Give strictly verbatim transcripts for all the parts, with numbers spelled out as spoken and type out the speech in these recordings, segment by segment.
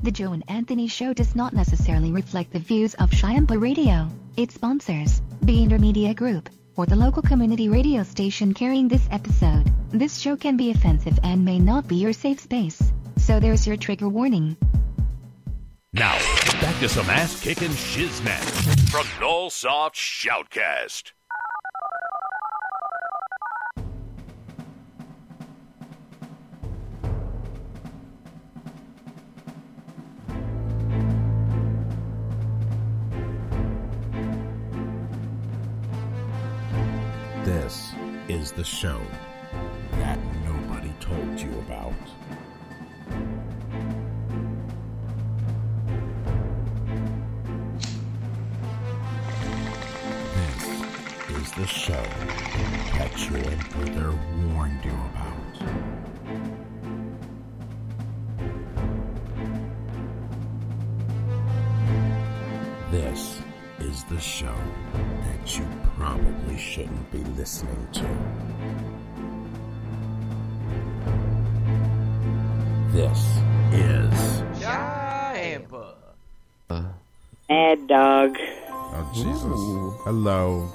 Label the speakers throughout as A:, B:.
A: The Joe and Anthony Show does not necessarily reflect the views of Shiampa Radio, its sponsors, the Intermedia Group, or the local community radio station carrying this episode. This show can be offensive and may not be your safe space, so there's your trigger warning.
B: Now, back to some ass-kicking shiznit from Nullsoft Shoutcast.
C: This is the show that nobody told you about. This is the show that your brother warned you about. This is the show that you probably shouldn't be listening to. This is
D: Shiampa.
E: Mad Dog.
C: Oh, Jesus. Ooh. Hello.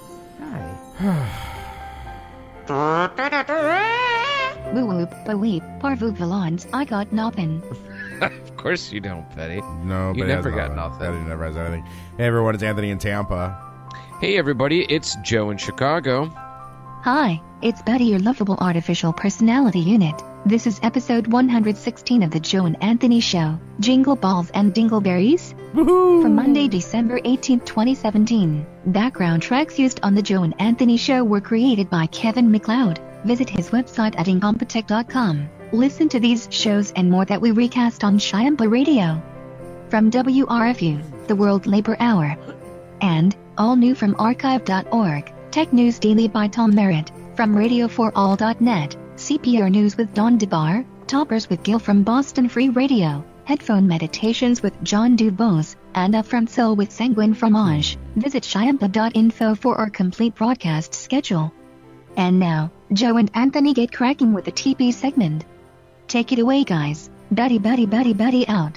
A: Woo whoop, ba weep, parvu villains, I got nothing.
D: Of course you don't, Betty.
C: No,
D: you
C: but
D: never got nothing.
C: Betty never has anything. Hey, everyone, it's Anthony in Tampa.
D: Hey, everybody, it's Joe in Chicago.
A: Hi, it's Betty, your lovable artificial personality unit. This is episode one hundred sixteen of the Joe and Anthony Show, Jingle Balls and Dingleberries.
C: Woohoo!
A: From Monday, December eighteenth, twenty seventeen. Background tracks used on the Joe and Anthony Show were created by Kevin MacLeod. Visit his website at incompetech dot com. Listen to these shows and more that we recast on Shiampa Radio. From W R F U, the World Labor Hour. And, all new from archive dot org, Tech News Daily by Tom Merritt. From radio for all dot net, C P R News with Don DeBar, Toppers with Gil from Boston Free Radio, Headphone Meditations with John Dubose, and Up From Soul with Sanguine Fromage. Visit Shiampa dot info for our complete broadcast schedule. And now, Joe and Anthony get cracking with the T P segment. Take it away, guys. Betty, Betty, Betty, Betty out.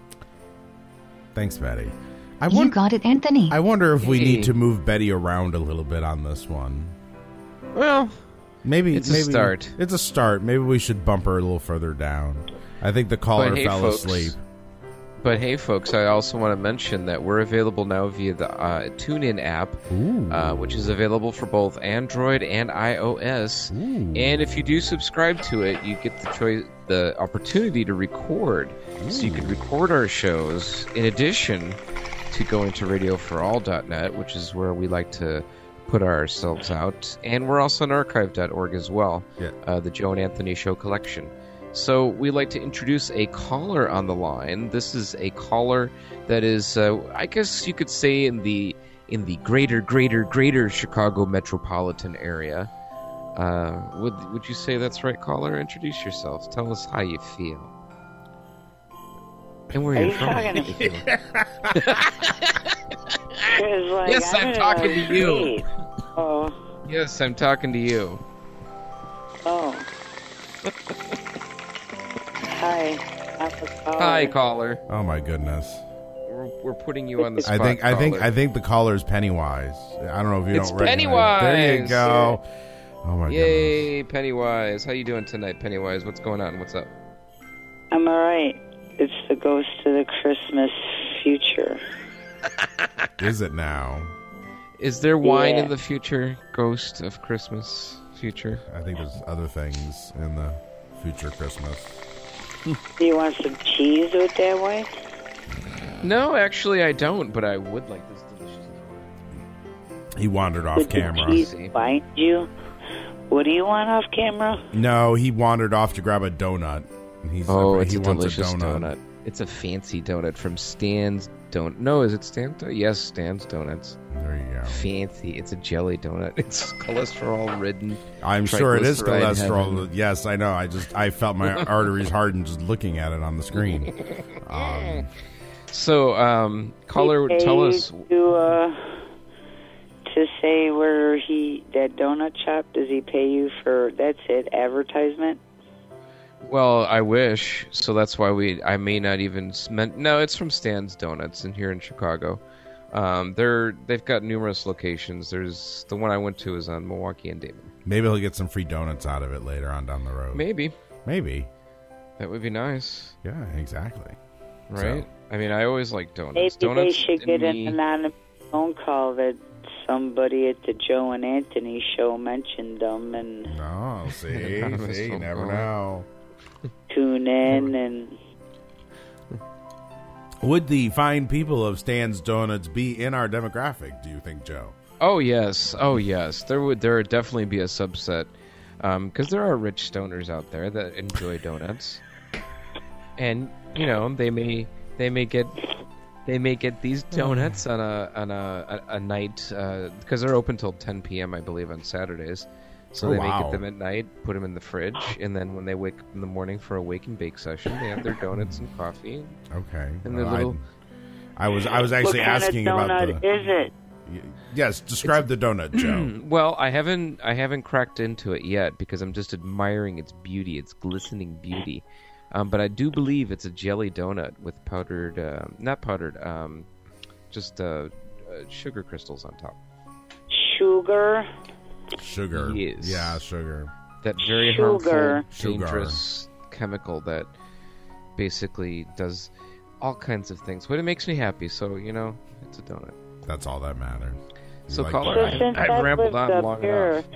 C: Thanks, Betty. I
A: you
C: won-
A: got it, Anthony.
C: I wonder if we
D: Hey.
C: need to move Betty around a little bit on this one.
D: Well,
C: maybe
D: it's
C: maybe,
D: a start.
C: It's a start. Maybe we should bump her a little further down. I think the caller
D: But hey,
C: fell
D: folks.
C: asleep.
D: But hey, folks, I also want to mention that we're available now via the uh, TuneIn app, uh, which is available for both Android and iOS.
C: Ooh.
D: And if you do subscribe to it, you get the choice, the opportunity to record. Ooh. So you can record our shows in addition to going to radio for all dot net, which is where we like to put ourselves out. And we're also on archive dot org as well,
C: Yeah.
D: uh, the Joe and Anthony Show collection. So we like to introduce a caller on the line. This is a caller that is, uh, I guess you could say, in the in the greater, greater, greater Chicago metropolitan area. Uh, would would you say that's right, caller? Introduce yourself. Tell us how you feel. And where
E: Are
D: you're
E: you
D: from.
E: talking to me? Like,
D: Yes, I'm talking to you.
E: State. Oh.
D: Yes, I'm talking to you.
E: Oh. Hi. I'm the caller.
D: Hi, caller.
C: Oh my goodness.
D: We're, we're putting you on the
C: I
D: spot.
C: think I think
D: caller.
C: I think the caller's Pennywise. I don't know if you
D: It's
C: don't recognize. There you
D: Pennywise.
C: go. Oh my goodness.
D: Yay, Pennywise. How you doing tonight, Pennywise? What's going on? What's up?
E: I'm alright. It's the ghost of the Christmas future.
C: Is it now?
D: Is there wine
E: Yeah.
D: in the future? Ghost of Christmas future?
C: I think there's other things in the future Christmas.
E: Do you want some cheese with that wine?
D: No, actually I don't, but I would like this delicious wine.
C: He wandered off
E: Did the
C: camera.
E: cheese bind you? What do you want off camera?
C: No, he wandered off to grab a donut. He's
D: Oh,
C: he
D: it's a
C: wants
D: delicious
C: a donut.
D: donut. It's a fancy donut from Stan's Donut. No, is it Stan's? Yes, Stan's Donuts.
C: There you go.
D: Fancy. It's a jelly donut. It's cholesterol-ridden.
C: I'm sure it is
D: Triglyceride
C: cholesterol.
D: heaven.
C: Yes, I know. I just I felt my arteries harden just looking at it on the screen. Um,
D: So, um, caller,
E: He
D: tell
E: paid
D: us.
E: to, uh, to say where he that donut shop. Does he pay you for? That's it. Advertisement.
D: Well, I wish. So that's why we. I may not even meant. No, it's from Stan's Donuts in here in Chicago. Um, they're they've got numerous locations. There's the one I went to is on Milwaukee and Damon.
F: Maybe he'll get some free donuts out of it later on down the road.
D: Maybe.
F: Maybe.
D: That would be nice.
F: Yeah, exactly.
D: Right?
F: So.
D: I mean, I always like donuts.
E: Maybe
D: donuts
E: they should get
D: me...
E: an anonymous phone call that somebody at the Joe and Anthony show mentioned them and
F: No, see, see, you never know.
E: Tune in and...
F: Would the fine people of Stan's Donuts be in our demographic, do you think, Joe?
D: Oh, yes. Oh, yes. There would there would definitely be a subset. Because um, there are rich stoners out there that enjoy donuts. And, you know, they may they may get they may get these donuts on a on a, a, a night because uh, they're open till ten p.m. I believe on Saturdays. So
F: oh,
D: they
F: wow.
D: may get them at night, put them in the fridge, and then when they wake up in the morning for a wake and bake session, they have their donuts and coffee.
F: Okay.
D: And their
F: well,
D: little.
F: I, I was I was actually
E: what kind
F: asking
E: of
F: about
E: donut
F: the.
E: is it?
F: Yes, describe the donut, Joe.
D: Well, I haven't I haven't cracked into it yet because I'm just admiring its beauty, its glistening beauty. Um, but I do believe it's a jelly donut with powdered, uh, not powdered, um, just uh, uh, sugar crystals on top.
E: Sugar?
F: Sugar.
D: Yes.
F: Yeah, sugar.
D: That very
E: Sugar.
D: harmful, dangerous chemical that basically does all kinds of things. But it makes me happy, so, you know, it's a donut.
F: That's all that matters. You
D: So,
F: like
D: caller,
E: So since
D: I, I've
E: I've
D: rambled
E: lived
D: on
E: up
D: long
E: here,
D: enough.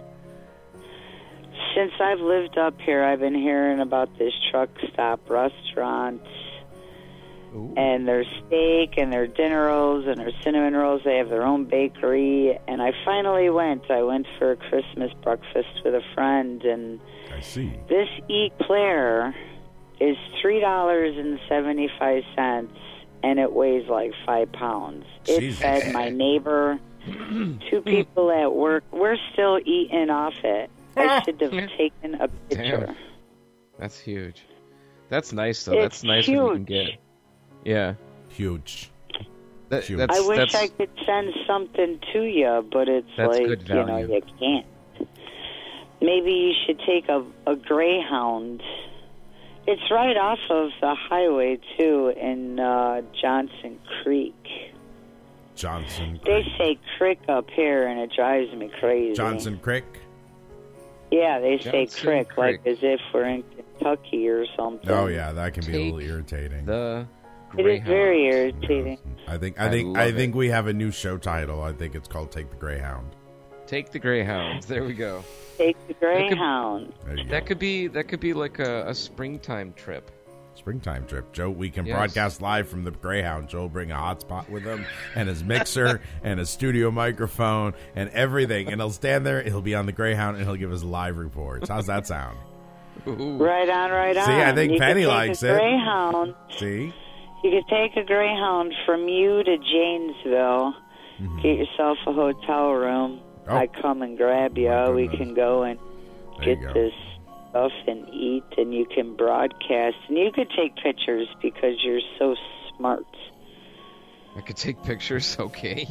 E: Since I've lived up here, I've been hearing about this truck stop restaurant
D: Ooh.
E: and their steak and their dinner rolls and their cinnamon rolls. They have their own bakery, and I finally went. I went for a Christmas breakfast with a friend, and
F: I see.
E: this eclair is three dollars and seventy-five cents, and it weighs like five pounds. It
F: Jesus.
E: fed my neighbor, two people at work. We're still eating off it. I should have taken a picture.
D: Damn. That's huge. That's nice, though.
E: It's
D: that's nice when you can
E: huge.
D: get. Yeah.
F: Huge.
D: That,
F: Huge.
D: that's,
E: I wish
D: that's,
E: I could send something to you, but it's
D: That's
E: like,
D: good
E: you know,
D: value.
E: you can't. Maybe you should take a, a Greyhound. It's right off of the highway, too, in uh, Johnson Creek.
F: Johnson
E: They
F: Creek.
E: say crick up here, and it drives me crazy.
F: Johnson Creek.
E: Yeah, they say
D: Johnson
E: crick, like
D: Creek.
E: as if we're in Kentucky or something.
F: Oh yeah, that can be a
D: Take
F: little irritating.
D: the
E: It is
D: Greyhound.
E: very irritating.
F: I think I
D: I
F: think
D: love
F: I
D: it.
F: think we have a new show title. I think it's called Take the Greyhound.
D: Take the Greyhounds. There we go.
E: Take the Greyhound.
F: There you
D: That
F: go.
D: could be that could be like a, a springtime trip.
F: Springtime trip. Joe, we can
D: Yes.
F: broadcast live from the Greyhound. Joe will bring a hotspot with him and his mixer and a studio microphone and everything. And he'll stand there, he'll be on the Greyhound, and he'll give us live reports. How's that sound?
D: Ooh.
E: Right on, right on.
F: See, I think
E: you
F: Penny
E: could take
F: likes
E: a
F: it.
E: Greyhound.
F: See?
E: You could take a Greyhound from you to Janesville.
F: Mm-hmm.
E: Get yourself a hotel room.
F: Oh.
E: I come and grab you.
F: My
E: We
F: goodness.
E: can go and
F: There you
E: get
F: go.
E: this stuff and eat, and you can broadcast. And you could take pictures because you're so smart.
D: I could take pictures. Okay.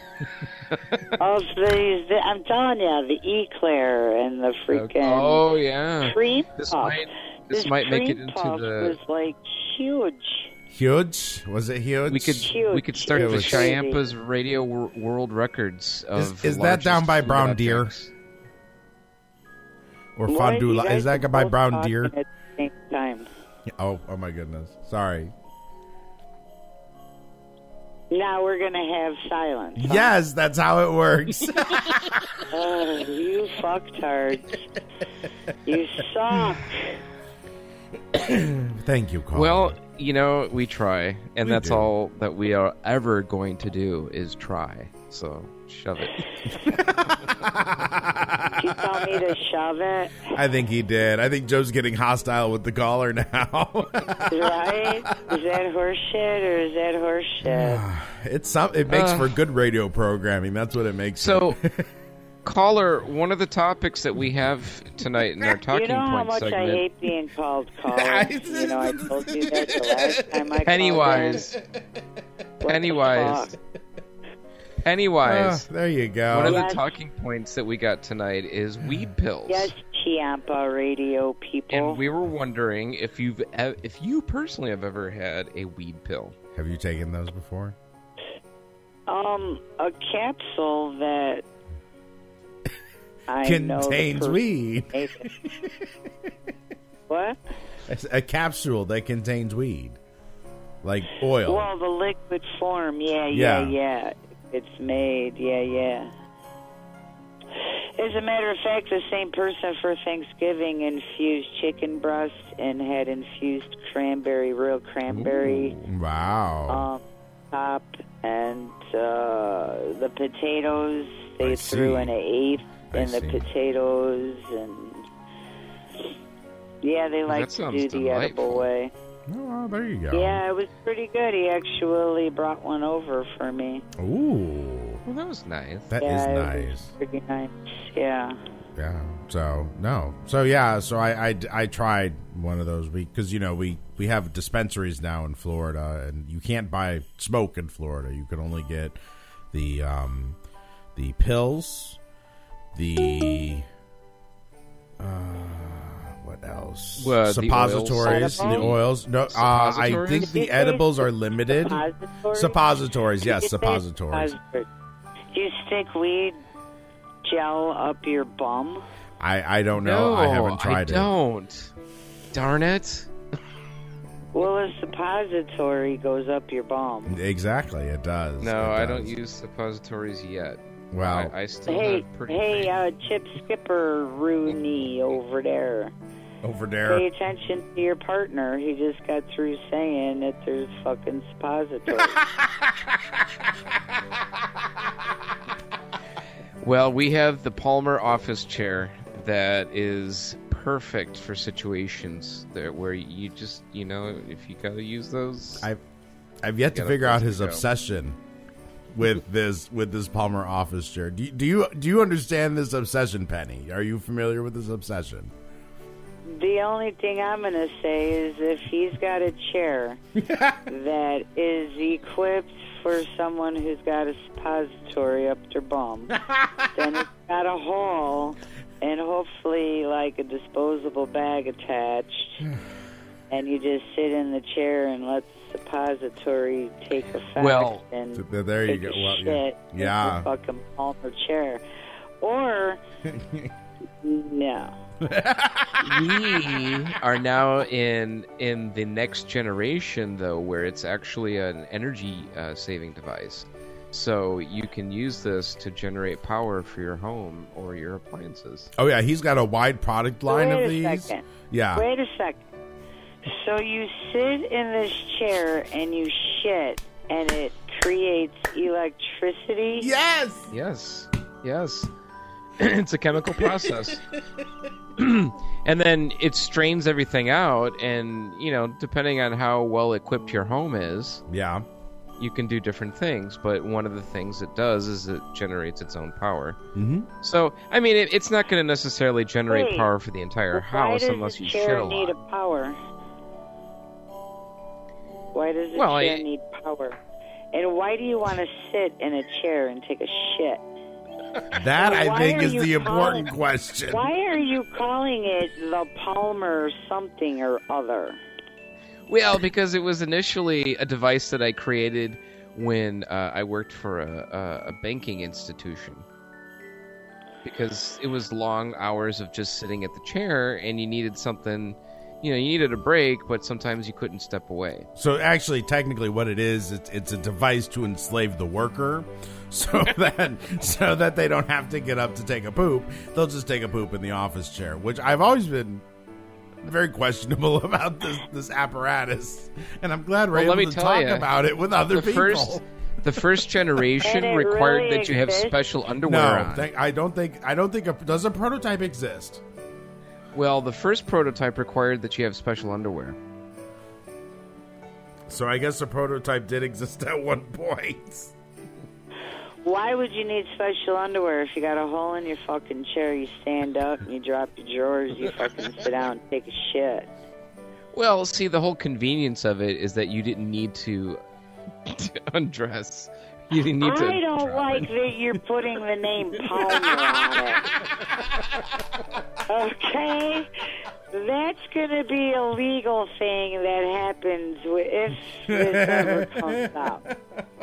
E: All these, the, I'm telling you, the eclair and the freaking
D: Oh yeah.
E: cream
D: This
E: puff.
D: might this,
E: This
D: might make it
E: cream
D: into
E: puff
D: the.
E: was like huge.
F: Huge? Was it huge?
D: We could
E: Huge.
D: we could start
E: It
D: the
E: was
D: Chiampa's radio wor- world records of.
F: Is- is that down
D: largest
F: by
D: food
F: Brown Deer?
D: objects.
F: Or
E: Why
F: fondue.
E: you
F: Li-
E: guys
F: Is that
E: are
F: by
E: both
F: Brown
E: talking
F: Deer?
E: At the same time.
F: Oh, oh my goodness. Sorry.
E: Now we're gonna have silence. huh?
F: Yes, that's how it works.
E: Oh, you fucktards. You suck.
F: Thank you, Carl.
D: Well, you know, we try, and
F: We
D: that's
F: do.
D: all that we are ever going to do is try. So shove it.
E: You tell me to shove it,
F: I think he did. I think Joe's getting hostile with the caller now.
E: right? Is that horseshit or is that horseshit?
F: it's some. It makes
D: Uh.
F: for good radio programming. That's what it makes.
D: So,
F: it.
D: caller, one of the topics that we have tonight in our talking
E: You know how
D: point
E: much
D: segment.
E: I hate being called caller? You know, I told you that the last time I
D: Pennywise.
E: called in. What the
D: Pennywise.
E: fuck?
F: Ah,
D: Pennywise.
F: there you go.
D: One of
E: Yes.
D: the talking points that we got tonight is weed pills.
E: Yes, Tiampa radio people.
D: And we were wondering if you've e- if you personally have ever had a weed pill.
F: Have you taken those before?
E: Um, a capsule that I know the
F: Contains
E: person
F: weed.
E: made it. What?
F: A capsule that contains weed. Like oil.
E: Well, the liquid form, yeah, yeah,
F: Yeah.
E: yeah. It's made, yeah, yeah. As a matter of fact, the same person for Thanksgiving infused chicken breast and had infused cranberry, real cranberry
F: Wow.
E: um, top, and uh, the potatoes. They
F: I
E: threw
F: see.
E: in an eighth
F: I
E: in the
F: see.
E: potatoes, and yeah, they like to
D: sounds
E: do the edible
D: delightful.
E: way.
F: Oh, well, there you go.
E: Yeah, it was pretty good. He actually brought one over for me.
F: Ooh.
D: Well, that was nice.
F: That is
E: yeah, it
F: nice.
E: was pretty nice. Yeah.
F: Yeah. So no. So yeah. So I I, I tried one of those because you know we we have dispensaries now in Florida, and you can't buy smoke in Florida. You can only get the um the pills, the uh what else?
D: Well, the
F: Suppositories, the
E: oils?
F: oils. No, uh, I
D: Suppositories?
F: think
E: Did you
F: the
E: say
F: edibles are limited.
E: Suppositories?
F: Suppositories,
E: Did
F: yes,
E: you say
F: suppositories.
E: suppositories? Do you stick weed gel up your bum?
F: I I don't know.
D: No,
F: I haven't tried
D: I
F: it.
D: don't. Darn it.
E: Well, a suppository goes up your bum.
F: Exactly, it does.
D: No,
F: It
D: I don't
F: does.
D: use suppositories yet.
F: Well,
D: I, I still
E: Hey,
D: have pretty
E: hey,
D: faith.
E: uh, Chip Skipper Rooney over there.
F: over
E: Pay
F: there.
E: attention to your partner. He just got through saying that there's fucking suppositories.
D: Well, we have the Palmer office chair that is perfect for situations that where you just, you know, if you gotta use those.
F: I've I've yet to
D: Got a
F: figure out
D: place
F: his
D: to go.
F: obsession with this with this Palmer office chair. Do you, do you do you understand this obsession, Penny? Are you familiar with this obsession?
E: The only thing I'm going to say is if he's got a chair that is equipped for someone who's got a suppository up their bum, then it's got a hole and hopefully like a disposable bag attached, and you just sit in the chair and let the suppository take effect
D: Well,
E: and
F: th- there you
E: take
F: go.
E: a
F: Well,
E: shit
F: yeah.
E: in
F: Yeah.
E: the fucking Palmer chair. Or, no.
D: We are now in in the next generation, though, where it's actually an energy uh, saving device. So you can use this to generate power for your home or your appliances.
F: Oh yeah, he's got a wide product line
E: Wait
F: of
E: a
F: these.
E: second.
F: Yeah.
E: Wait a second. So you sit in this chair and you shit, and it creates electricity?
F: Yes.
D: Yes, yes. It's a chemical process. And then it strains everything out, and, you know, depending on how well equipped your home is,
F: Yeah.
D: you can do different things. But one of the things it does is it generates its own power.
F: Mm-hmm.
D: So, I mean, it, it's not going to necessarily generate
E: Wait,
D: power for the entire
E: Why
D: house
E: does
D: unless
E: the
D: you
E: chair
D: shit a
E: need
D: lot.
E: a power? Why does the
D: Well,
E: chair
D: I-
E: need power? And why do you want to sit in a chair and take a shit?
F: That I
E: Why
F: think
E: are
F: is
E: you
F: the important
E: calling-
F: question.
E: Why are you calling it the Palmer something or other?
D: Well, because it was initially a device that I created when uh, I worked for a, a, a banking institution. Because it was long hours of just sitting at the chair, and you needed something, you know, you needed a break, but sometimes you couldn't step away.
F: So actually, technically, what it is, it's, it's a device to enslave the worker, so that so that they don't have to get up to take a poop. They'll just take a poop in the office chair, which I've always been very questionable about this this apparatus, and I'm glad we're
D: Well, let
F: able
D: me
F: to
D: tell
F: talk
D: ya,
F: about it with other
D: The
F: people.
D: first, the first generation
E: And it
D: required
E: really
D: that you have
E: exists?
D: special underwear
F: no,
D: on.
F: thank, I don't think I don't think a, does a prototype exist?
D: Well, the first prototype required that you have special underwear.
F: So I guess a prototype did exist at one point.
E: Why would you need special underwear if you got a hole in your fucking chair? You stand up and you drop your drawers. You fucking sit down and take a shit.
D: Well, see, the whole convenience of it is that you didn't need to, to undress. You need to.
E: I don't like that you're putting the name Palmer on it. Okay? That's going to be a legal thing that happens if this ever comes out.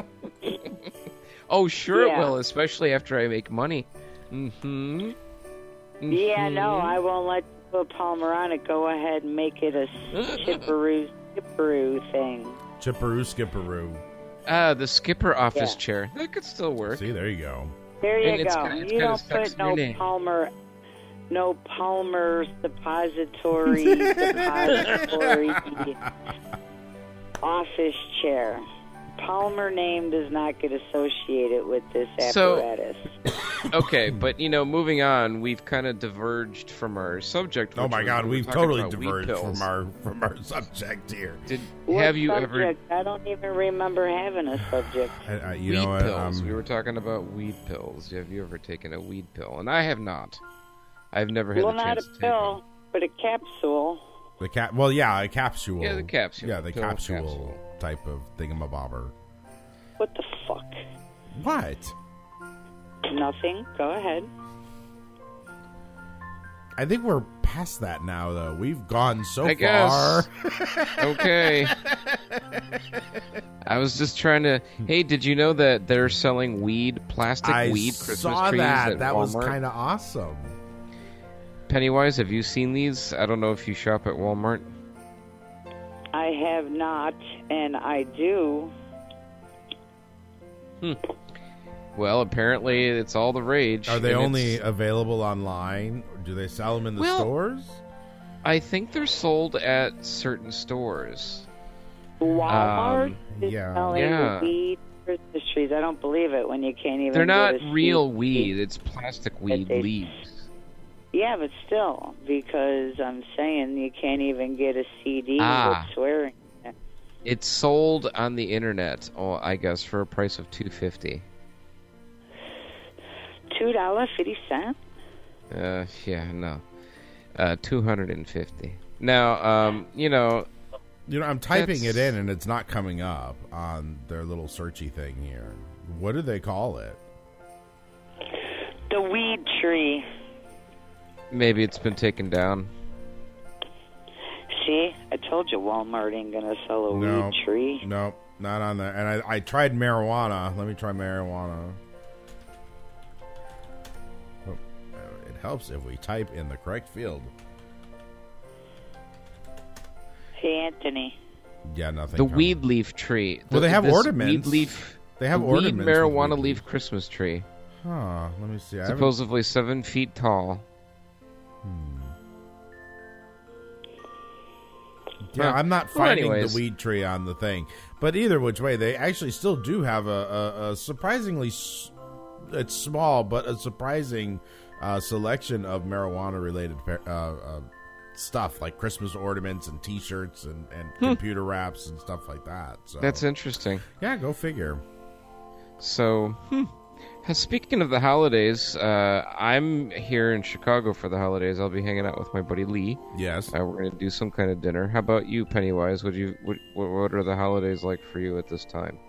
D: Oh, sure
E: Yeah.
D: it will, especially after I make money. Mm-hmm. Mm-hmm.
E: Yeah, no, I won't let you put Palmer on it. Go ahead and make it a chipperoo, skipperoo thing.
F: Chipperoo, skipperoo.
D: Ah, the skipper office
E: Yeah.
D: chair. That could still work.
F: See, there you go.
E: There you
D: And it's
E: go.
D: got- it's
E: you
D: got a
E: don't
D: sex
E: put no
D: name.
E: Palmer, no Palmer suppository, suppository office chair. Palmer name does not get associated with this
D: So-
E: apparatus.
D: Okay, but you know, moving on, we've kind of diverged from our subject.
F: Oh
D: which
F: my
D: was-
F: God,
D: we were
F: we've
D: talking
F: totally
D: about weed
F: diverged
D: pills.
F: from our from our subject here.
D: Did
E: What
D: have you ever
E: subject? I don't even remember having a subject.
F: I, I, you
D: weed
F: know what?
D: pills?
F: Um,
D: We were talking about weed pills. Have you ever taken a weed pill? And I have not. I've never had
E: Well,
D: the
E: not
D: chance
E: a
D: to take
E: pill, but a capsule.
F: the cap. Well, yeah, a capsule.
D: Yeah, the capsule.
F: Yeah, the
D: Pill
F: capsule,
D: capsule.
F: type of thingamabobber.
E: What the fuck?
F: What?
E: Nothing. Go ahead.
F: I think we're past that now, though. We've gone so
D: I
F: far.
D: guess. Okay. I was just trying to. Hey, did you know that they're selling weed, plastic
F: I
D: weed Christmas
F: saw
D: trees
F: that.
D: at
F: That was
D: Walmart?
F: kind of awesome.
D: Pennywise, have you seen these? I don't know if you shop at Walmart.
E: I have not, and I do.
D: Well, apparently it's all the rage.
F: Are they
D: and
F: only
D: it's-
F: available online? Or do they sell them in the
D: Well,
F: stores?
D: I think they're sold at certain stores.
E: Walmart
D: Um,
E: is
F: yeah.
E: selling
D: Yeah.
E: weed Christmas trees. I don't believe it when you can't even.
D: They're not
E: get a
D: real
E: seed.
D: weed. It's plastic weed
E: they-
D: leaves.
E: Yeah, but still, because I'm saying you can't even get a C D
D: Ah.
E: with swearing.
D: It's sold on the internet. Oh, I guess for a price of two fifty.
E: Two dollars fifty cents.
D: Uh, yeah, no, uh, two hundred and fifty. Now, um, you know,
F: You know, I'm typing
D: That's-
F: it in and it's not coming up on their little searchy thing here. What do they call it?
E: The weed tree.
D: maybe it's been taken down.
E: See, I told you Walmart ain't gonna sell a
F: No.
E: weed tree.
F: Nope, not on there. And I, I tried marijuana. Let me try marijuana. Oh, it helps if we type in the correct field.
E: Hey, Anthony.
F: Yeah, nothing.
D: The
F: coming.
D: weed leaf tree.
F: Well,
D: The-
F: they have
D: this
F: ornaments.
D: Weed leaf.
F: They have
D: the
F: ornaments
D: weed
F: with
D: marijuana
F: weed
D: leaf
F: leaf.
D: Christmas tree.
F: Huh. Let me see. I haven't-
D: Supposedly seven feet tall.
F: Yeah,
D: Huh.
F: I'm not
D: Well,
F: finding
D: anyways.
F: the weed tree on the thing. But either which way, they actually still do have a, a, a surprisingly, s- it's small, but a surprising uh, selection of marijuana-related uh, uh, stuff, like Christmas ornaments and T-shirts and, and computer wraps and stuff like that. So
D: That's interesting.
F: yeah, go figure.
D: So, hmm. Uh, speaking of the holidays, uh, I'm here in Chicago for the holidays. I'll be hanging out with my buddy Lee.
F: Yes.
D: Uh, we're going to do some kind of dinner. How about you, Pennywise? Would you? What, what are the holidays like for you at this time?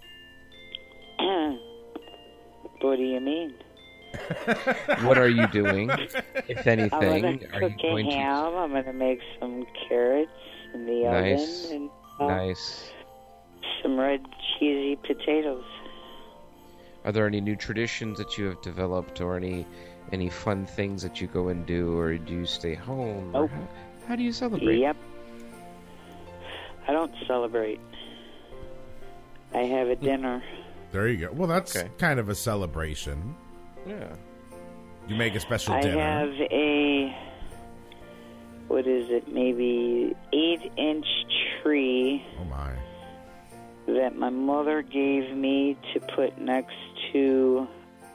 E: What do you mean?
D: What are you doing, if
E: I'm
D: anything?
E: gonna
D: Are
E: cook
D: you
E: a
D: going to?
E: ham. I'm gonna make some carrots in the
D: Nice.
E: oven and uh,
D: Nice.
E: some red cheesy potatoes.
D: Are there any new traditions that you have developed, or any any fun things that you go and do, or do you stay home? Or
E: Nope.
D: how, how do you celebrate?
E: Yep. I don't celebrate. I have a dinner.
F: There you go. Well, that's
D: Okay.
F: kind of a celebration.
D: Yeah.
F: You make a special
E: I
F: dinner.
E: have a, what is it, maybe eight-inch tree
F: Oh, my.
E: that my mother gave me to put next to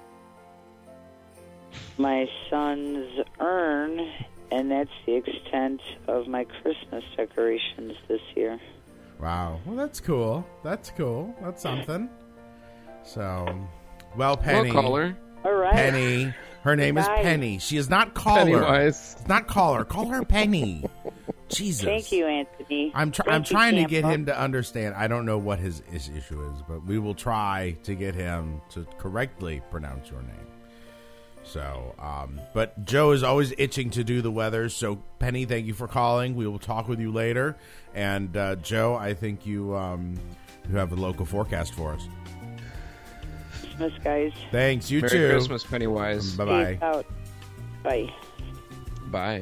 E: my son's urn, and that's the extent of my Christmas decorations this year.
F: Wow. Well, that's cool. That's cool. That's something. So, well, Penny.
D: Well, caller.
E: All right.
F: Penny. Her name is
E: Goodbye.
F: Penny. She is not caller.
D: Pennywise.
F: It's not caller. Call her Penny. Jesus.
E: Thank you, Anthony.
F: I'm tr-
E: Thank
F: I'm
E: you,
F: trying to
E: Tampa.
F: get him to understand. I don't know what his, his issue is, but we will try to get him to correctly pronounce your name. So, um, but Joe is always itching to do the weather. So, Penny, thank you for calling. We will talk with you later. And uh, Joe, I think you um, you have a local forecast for us.
E: Christmas, guys.
F: Thanks. You
D: Merry
F: too.
D: Christmas, Pennywise.
F: Bye bye.
E: Peace out. Bye.
D: Bye.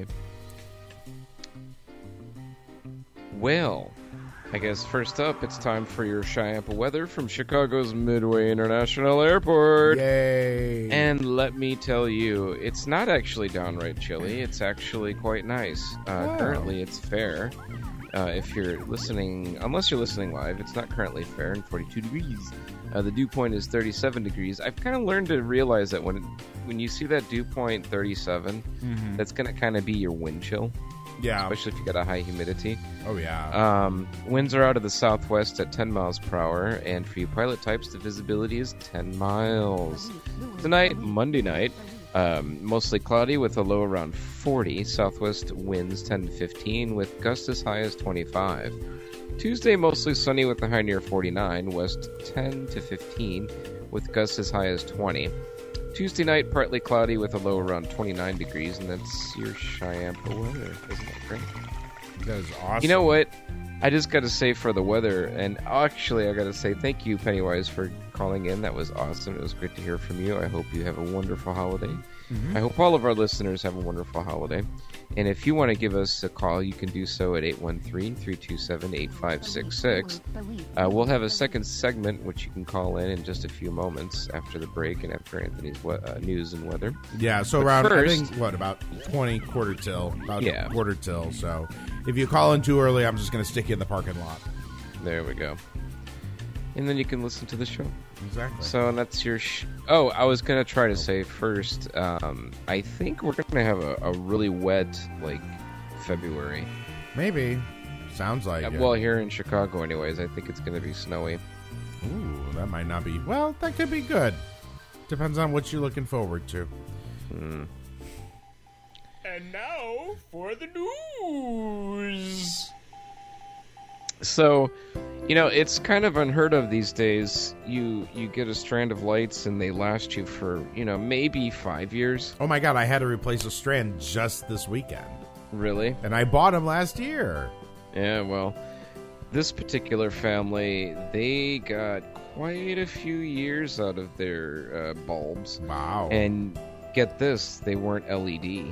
D: Well, I guess first up, it's time for your Chiampa weather from Chicago's Midway International Airport.
F: Yay.
D: And let me tell you, it's not actually downright chilly. It's actually quite nice. Uh,
F: Oh.
D: Currently, it's fair. Uh, if you're listening, unless you're listening live, it's not currently fair and forty-two degrees. Uh, the dew point is thirty-seven degrees. I've kind of learned to realize that when when you see that dew point thirty-seven,
F: Mhm.
D: that's going to kind of be your wind chill,
F: Yeah.
D: especially if you got a high humidity.
F: Oh, yeah.
D: Um, winds are out of the southwest at ten miles per hour, and for you pilot types, the visibility is ten miles. Tonight, Monday night, um, mostly cloudy with a low around forty. Southwest winds ten to fifteen, with gusts as high as twenty-five. Tuesday, mostly sunny with a high near forty-nine. West ten to fifteen, with gusts as high as twenty. Tuesday night, partly cloudy with a low around twenty-nine degrees, and that's your Chiampa weather. Isn't that great?
F: That is awesome.
D: You know what? I just got to say for the weather, and actually I got to say thank you, Pennywise, for calling in. That was awesome. It was great to hear from you. I hope you have a wonderful holiday.
F: Mm-hmm.
D: I hope all of our listeners have a wonderful holiday. And if you want to give us a call, you can do so at eight one three, three two seven, eight five six six. Uh, we'll have a second segment, which you can call in in just a few moments after the break and after Anthony's we- uh, news and weather.
F: Yeah, so
D: But
F: around,
D: first-
F: I think, what, about twenty, quarter till? About
D: Yeah.
F: quarter till. So if you call in too early, I'm just going to stick you in the parking lot.
D: There we go. And then you can listen to the show.
F: Exactly.
D: So that's your. Sh- oh, I was gonna try to say first. Um, I think we're gonna have a, a really wet like February.
F: Maybe. Sounds like
D: Uh,
F: it.
D: well, here in Chicago, anyways, I think it's gonna be snowy.
F: Ooh, that might not be. Well, that could be good. Depends on what you're looking forward to.
D: Hmm.
G: And now for the news.
D: So, you know, it's kind of unheard of these days. You you get a strand of lights and they last you for you know maybe five years.
F: Oh my god, I had to replace a strand just this weekend.
D: Really?
F: And I bought them last year.
D: Yeah. Well, this particular family, they got quite a few years out of their uh, bulbs.
F: Wow.
D: And get this, they weren't L E D.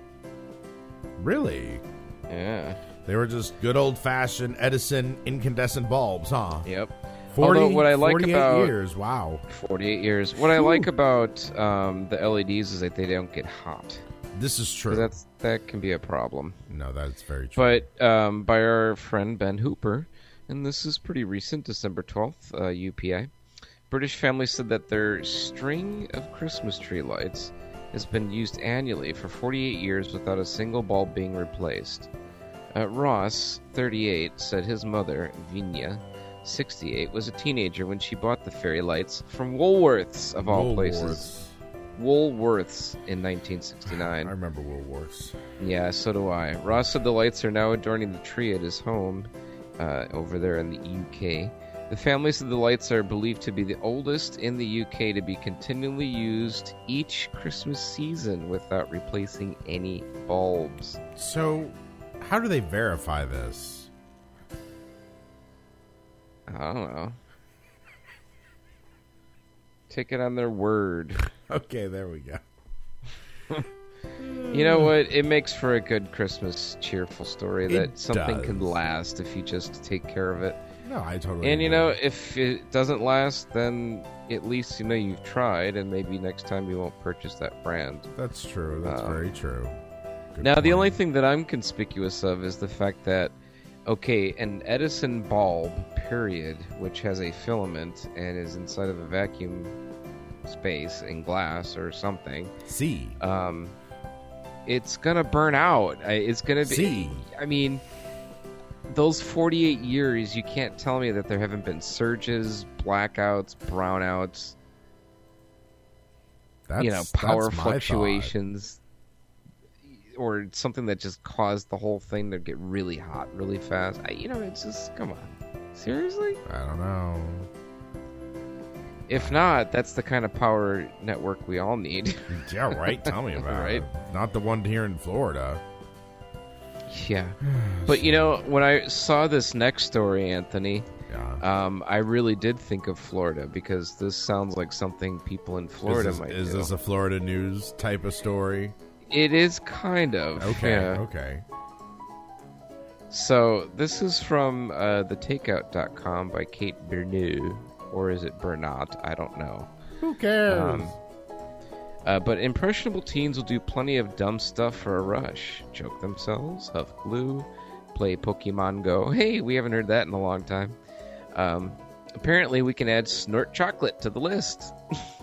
F: Really?
D: Yeah.
F: They were just good old-fashioned Edison incandescent bulbs, huh?
D: Yep.
F: forty,
D: Although what I like
F: forty-eight
D: about
F: years, wow.
D: forty-eight years. What I like about um, the L E Ds is that they don't get hot.
F: This is true.
D: 'Cause that's that can be a problem.
F: No, that's very true.
D: But um, by our friend Ben Hooper, and this is pretty recent, December twelfth, uh, U P I. British family said that their string of Christmas tree lights has been used annually for forty-eight years without a single bulb being replaced. Uh, Ross, thirty-eight, said his mother, Vinya, sixty-eight, was a teenager when she bought the fairy lights from Woolworths, of all places. Woolworths in nineteen sixty-nine.
F: I remember Woolworths.
D: Yeah, so do I. Ross said the lights are now adorning the tree at his home uh, over there in the U K. The family said the lights are believed to be the oldest in the U K to be continually used each Christmas season without replacing any bulbs.
F: So, how do they verify this?
D: I don't know. Take it on their word.
F: Okay, there we go.
D: You know what? It makes for a good Christmas cheerful story that
F: It
D: something
F: does.
D: can last if you just take care of it.
F: No, I totally
D: And you
F: agree.
D: know, if it doesn't last, then at least you know you've tried, and maybe next time you won't purchase that brand.
F: That's true. That's
D: Um,
F: very true. Good
D: Now, the
F: point.
D: only thing that I'm conspicuous of is the fact that, okay, an Edison bulb, period, which has a filament and is inside of a vacuum space in glass or something,
F: C.
D: um, it's gonna burn out. I- It's gonna be.
F: C.
D: I mean, those forty-eight years, you can't tell me that there haven't been surges, blackouts, brownouts,
F: That's,
D: you know, power
F: that's my
D: fluctuations. or something that just caused the whole thing to get really hot really fast. I, you know, it's just, come on. Seriously?
F: I don't know.
D: If not, that's the kind of power network we all need.
F: Yeah, right? Tell me about
D: Right?
F: it. Not the one here in Florida.
D: Yeah. But, you know, when I saw this next story, Anthony,
F: Yeah.
D: um, I really did think of Florida because this sounds like something people in Florida
F: is this,
D: might
F: is
D: do.
F: this a Florida news type of story?
D: It is kind of.
F: Okay,
D: Yeah.
F: okay.
D: So, this is from uh, the takeout dot com by Kate Berneau. Or is it Bernat? I don't know.
F: Who cares?
D: Um, uh, but impressionable teens will do plenty of dumb stuff for a rush. Choke themselves, huff glue, play Pokemon Go. Hey, we haven't heard that in a long time. Um, apparently, we can add snort chocolate to the list.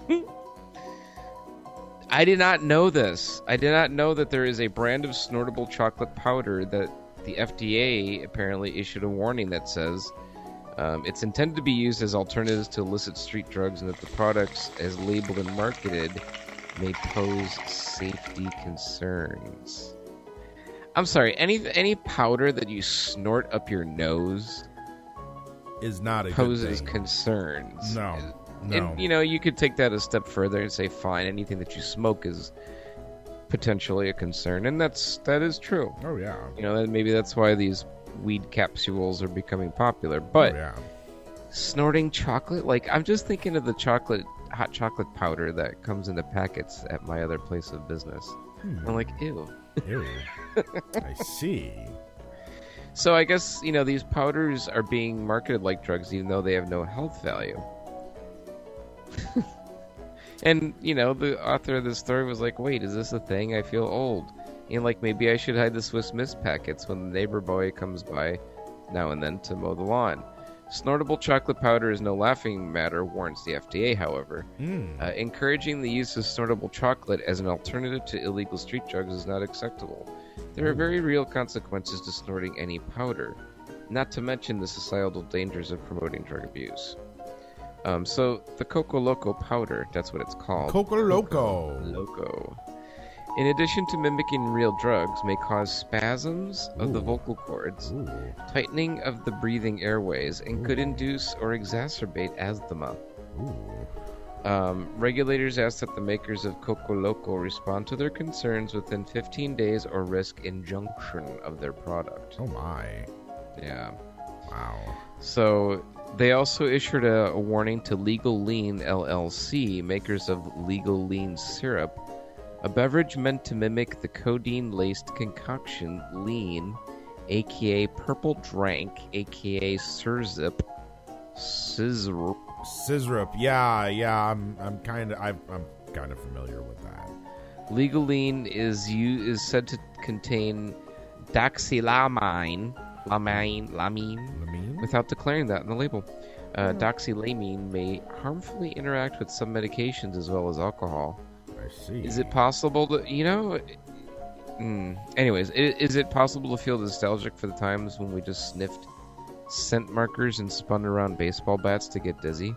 D: I did not know this. I did not know that there is a brand of snortable chocolate powder that the F D A apparently issued a warning that says um, it's intended to be used as alternatives to illicit street drugs, and that the products, as labeled and marketed, may pose safety concerns. I'm sorry, any any powder that you snort up your nose
F: Is not a good
D: poses
F: thing.
D: concerns.
F: No, no.
D: And, you know, you could take that a step further and say, fine, anything that you smoke is potentially a concern, and that's that is true.
F: Oh yeah.
D: You know, and maybe that's why these weed capsules are becoming popular. But
F: oh, yeah.
D: snorting chocolate, like I'm just thinking of the chocolate, hot chocolate powder that comes in the packets at my other place of business.
F: Hmm.
D: I'm like, ew.
F: Ew. I see.
D: So I guess, you know, these powders are being marketed like drugs, even though they have no health value. And, you know, the author of this story was like, wait, is this a thing? I feel old. And, like, maybe I should hide the Swiss Miss packets when the neighbor boy comes by now and then to mow the lawn. Snortable chocolate powder is no laughing matter, warns the F D A, however.
F: Mm.
D: Uh, encouraging the use of snortable chocolate as an alternative to illegal street drugs is not acceptable. There are very real consequences to snorting any powder, not to mention the societal dangers of promoting drug abuse. Um, so, the Coco Loco powder, that's what it's called.
F: Coco Loco.
D: Loco. In addition to mimicking real drugs, may cause spasms of the
F: Ooh.
D: vocal cords,
F: Ooh.
D: tightening of the breathing airways, and could induce or exacerbate asthma.
F: Ooh.
D: Um, regulators ask that the makers of Coco Loco respond to their concerns within fifteen days or risk injunction of their product.
F: Oh my.
D: Yeah.
F: Wow.
D: So, they also issued a, a warning to Legal Lean L L C, makers of Legal Lean syrup, a beverage meant to mimic the codeine-laced concoction Lean, aka Purple Drank, aka Sirzip, Sizzrup.
F: Sizzrup. Yeah, yeah. I'm. I'm kind of. I'm kind of familiar with that.
D: Legal Lean is you is said to contain doxylamine, lamine, lamine,
F: Lamine?
D: without declaring that in the label. Uh, doxylamine may harmfully interact with some medications as well as alcohol.
F: I see.
D: Is it possible to, you know? Mm, anyways, i- is it possible to feel nostalgic for the times when we just sniffed scent markers and spun around baseball bats to get dizzy?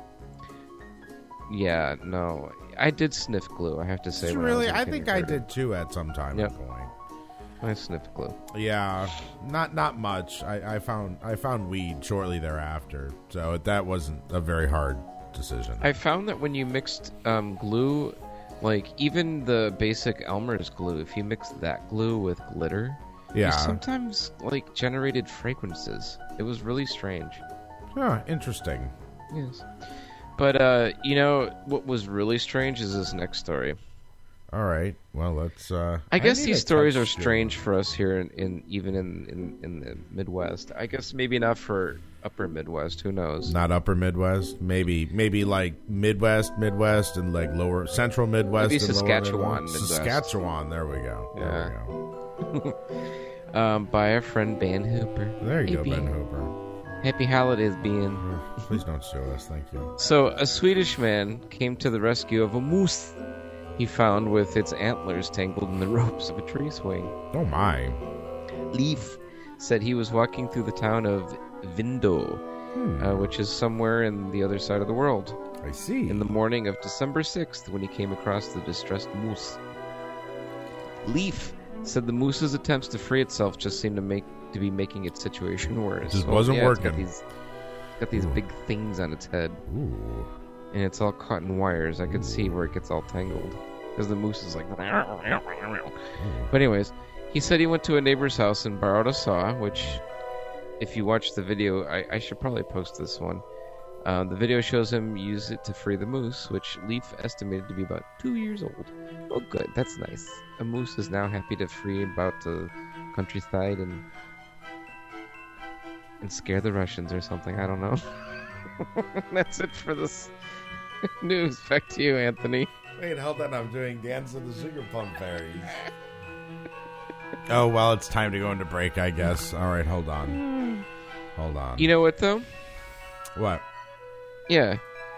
D: Yeah, no. I did sniff glue, I have to say.
F: Did you
D: when
F: really?
D: I, was
F: I
D: in
F: think I
D: kindergarten.
F: did too at some time
D: Yep.
F: point.
D: I sniffed glue.
F: Yeah, not not much. I, I found I found weed shortly thereafter, so that wasn't a very hard decision.
D: I found that when you mixed um, glue, like even the basic Elmer's glue, if you mixed that glue with glitter,
F: yeah.
D: you sometimes like generated fragrances. It was really strange.
F: Huh, interesting.
D: Yes. But, uh, you know, what was really strange is this next story.
F: All right. Well, let's. Uh,
D: I guess
F: need
D: these
F: a
D: stories are
F: touchstone.
D: strange for us here in, in even in, in, in the Midwest. I guess maybe not for upper Midwest. Who knows?
F: Not upper Midwest. Maybe maybe like Midwest, Midwest, and like lower Central Midwest.
D: Maybe
F: and lower
D: Saskatchewan,
F: Midwest.
D: Midwest.
F: Saskatchewan. There we go. There
D: Yeah.
F: we go.
D: Um, by our friend Ben Hooper.
F: There you
D: Hey,
F: go, Ben Hooper.
D: Happy holidays, Ben.
F: Please don't sue us. Thank you.
D: So, a Swedish man came to the rescue of a moose he found with its antlers tangled in the ropes of a tree swing.
F: Oh my.
D: Leif said he was walking through the town of Vindo,
F: Hmm.
D: uh, which is somewhere in the other side of the world,
F: I see.
D: in the morning of December sixth when he came across the distressed moose. Leif Said the moose's attempts to free itself just seemed to make to be making its situation worse.
F: Just
D: So,
F: wasn't
D: yeah, it's
F: working.
D: got these, got these big things on its head,
F: Ooh.
D: and it's all caught in wires. I could see where it gets all tangled because the moose is like. But anyways, he said he went to a neighbor's house and borrowed a saw, which, if you watch the video, I, I should probably post this one. Uh, the video shows him use it to free the moose, which Leaf estimated to be about two years old. Oh, good. That's nice. A moose is now happy to free about the countryside and and scare the Russians or something. I don't know. That's it for this news. Back to you, Anthony.
F: Wait, hold on. I'm doing Dance of the Sugar Plum Fairies. Oh, well, it's time to go into break, I guess. All right, hold on. Hold on.
D: You know what, though?
F: What?
D: Yeah.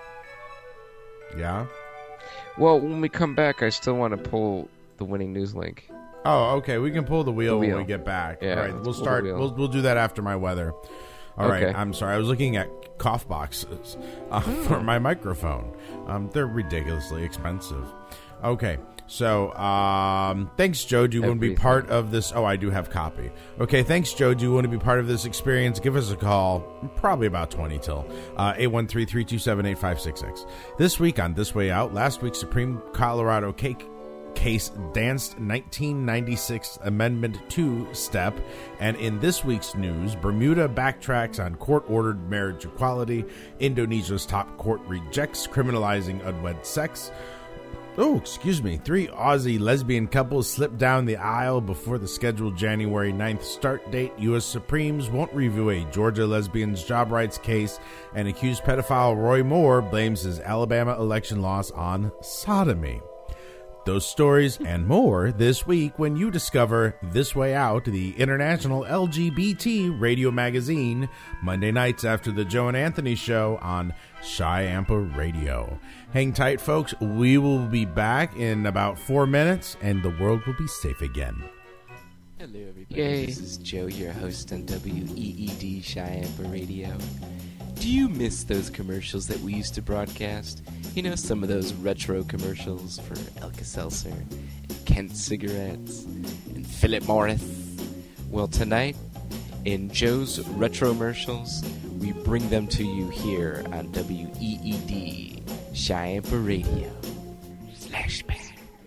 F: Yeah?
D: Well, when we come back, I still want to pull the winning news link.
F: Oh, okay. We can pull the wheel,
D: The wheel.
F: when we get back.
D: Yeah,
F: All right,
D: let's
F: we'll
D: pull
F: start.
D: the wheel.
F: We'll we'll do that after my weather. All right.
D: Okay.
F: I'm sorry. I was looking at cough boxes uh, for my microphone. Um, they're ridiculously expensive. Okay. So, um, thanks, Joe. Do you want to be
D: Everything.
F: part of this? Oh, I do have copy. Okay, thanks, Joe. Do you want to be part of this experience? Give us a call. Probably about twenty till. Uh, eight one three, three two seven, eight five six six. This week on This Way Out, last week's Supreme Colorado cake case danced nineteen ninety-six Amendment two step. And in this week's news, Bermuda backtracks on court-ordered marriage equality. Indonesia's top court rejects criminalizing unwed sex. Oh, excuse me. Three Aussie lesbian couples slipped down the aisle before the scheduled January ninth start date. U S Supremes won't review a Georgia lesbian's job rights case. And accused pedophile Roy Moore blames his Alabama election loss on sodomy. Those stories and more this week when you discover This Way Out, the international L G B T radio magazine, Monday nights after the Joe and Anthony show on Chi-Ampa Radio. Hang tight, folks. We will be back in about four minutes, and the world will be safe again.
H: Hello, everybody.
D: Yay.
H: This is Joe, your host on W E E D Chi-Ampa Radio. Do you miss those commercials that we used to broadcast? You know, some of those retro commercials for Alka-Seltzer, and Kent cigarettes, and Philip Morris. Well, tonight, in Joe's Retro-mercials, we bring them to you here on W E E D Chi-Ampa Radio. Flashback.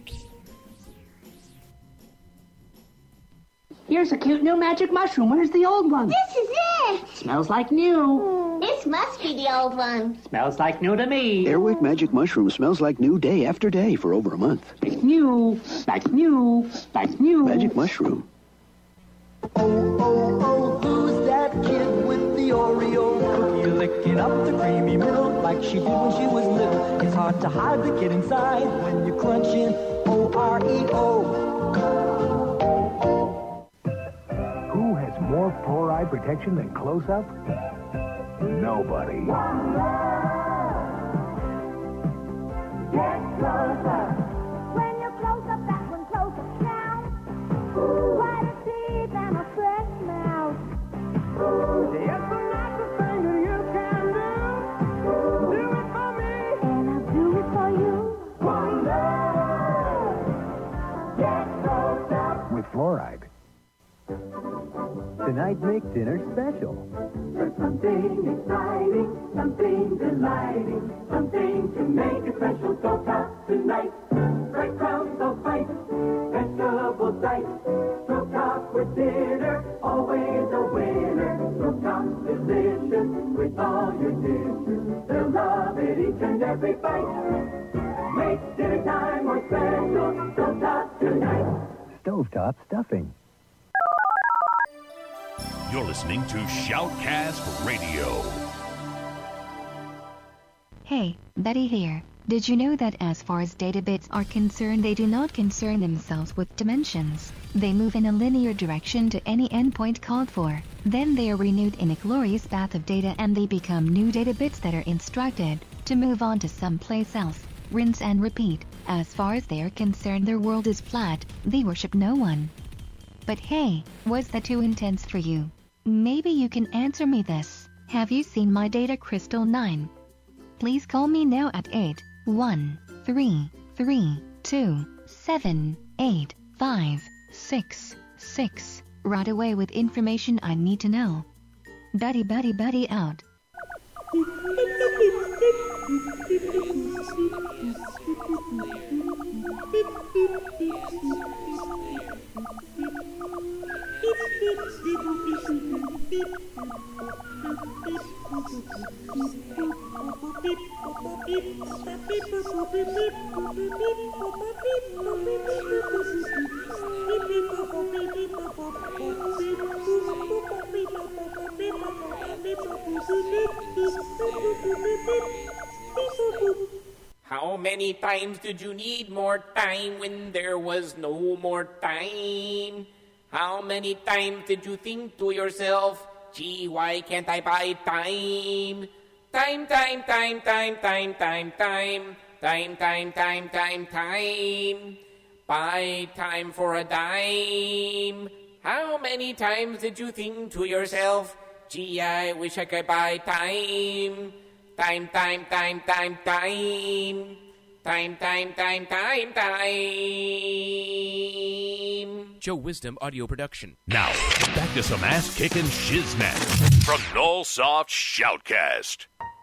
I: Here's a cute new magic mushroom. Where's the old one?
J: This is it.
I: Smells like new.
J: This must be the old one.
I: Smells like new to me.
K: Airwick Magic Mushroom smells like new day after day for over a month.
I: Like new, like new, like new.
K: Magic Mushroom.
L: Oh, oh, oh, who's that kid with the Oreo cookie licking up the creamy middle like she did when she was little? It's hard to hide the kid inside when you're crunching O R E O.
M: Who has more fluoride protection than Close-Up? Nobody.
L: Get closer.
J: When you're close up, that's when close up counts. White teeth and a fresh mouth.
L: It's the nicest thing that you can do. Do it for me.
J: And I'll do it for you.
L: Wonder. Get close up.
M: With fluoride. Tonight make dinner special.
L: For something exciting, something delighting, something to make it special. So top tonight, breadcrumbs of fight, vegetable dice. So top with dinner, always a winner. So top delicious with all your dishes. They'll love it each and every bite. Make dinner time more special. So top tonight.
M: Stovetop stuffing.
B: You're listening to Shoutcast Radio.
A: Hey, Betty here. Did you know that as far as data bits are concerned, they do not concern themselves with dimensions? They move in a linear direction to any endpoint called for. Then they are renewed in a glorious bath of data and they become new data bits that are instructed to move on to someplace else. Rinse and repeat. As far as they are concerned, their world is flat. They worship no one. But hey, was that too intense for you? Maybe you can answer me this. Have you seen my data crystal nine? Please call me now at eight one three three two seven eight five six six. Right away with information I need to know. Betty Betty Betty out.
N: How many times did you need more time when there was no more time? How many times did you think to yourself, gee, why can't I buy time? Time, time, time, time, time, time, time, time, time, time, time, time. Buy time for a dime. How many times did you think to yourself, gee, I wish I could buy time? Time, time, time, time, time. Time, time, time, time, time.
H: Joe Wisdom Audio Production.
B: Now, back to some ass-kicking shiznat from Nullsoft Shoutcast.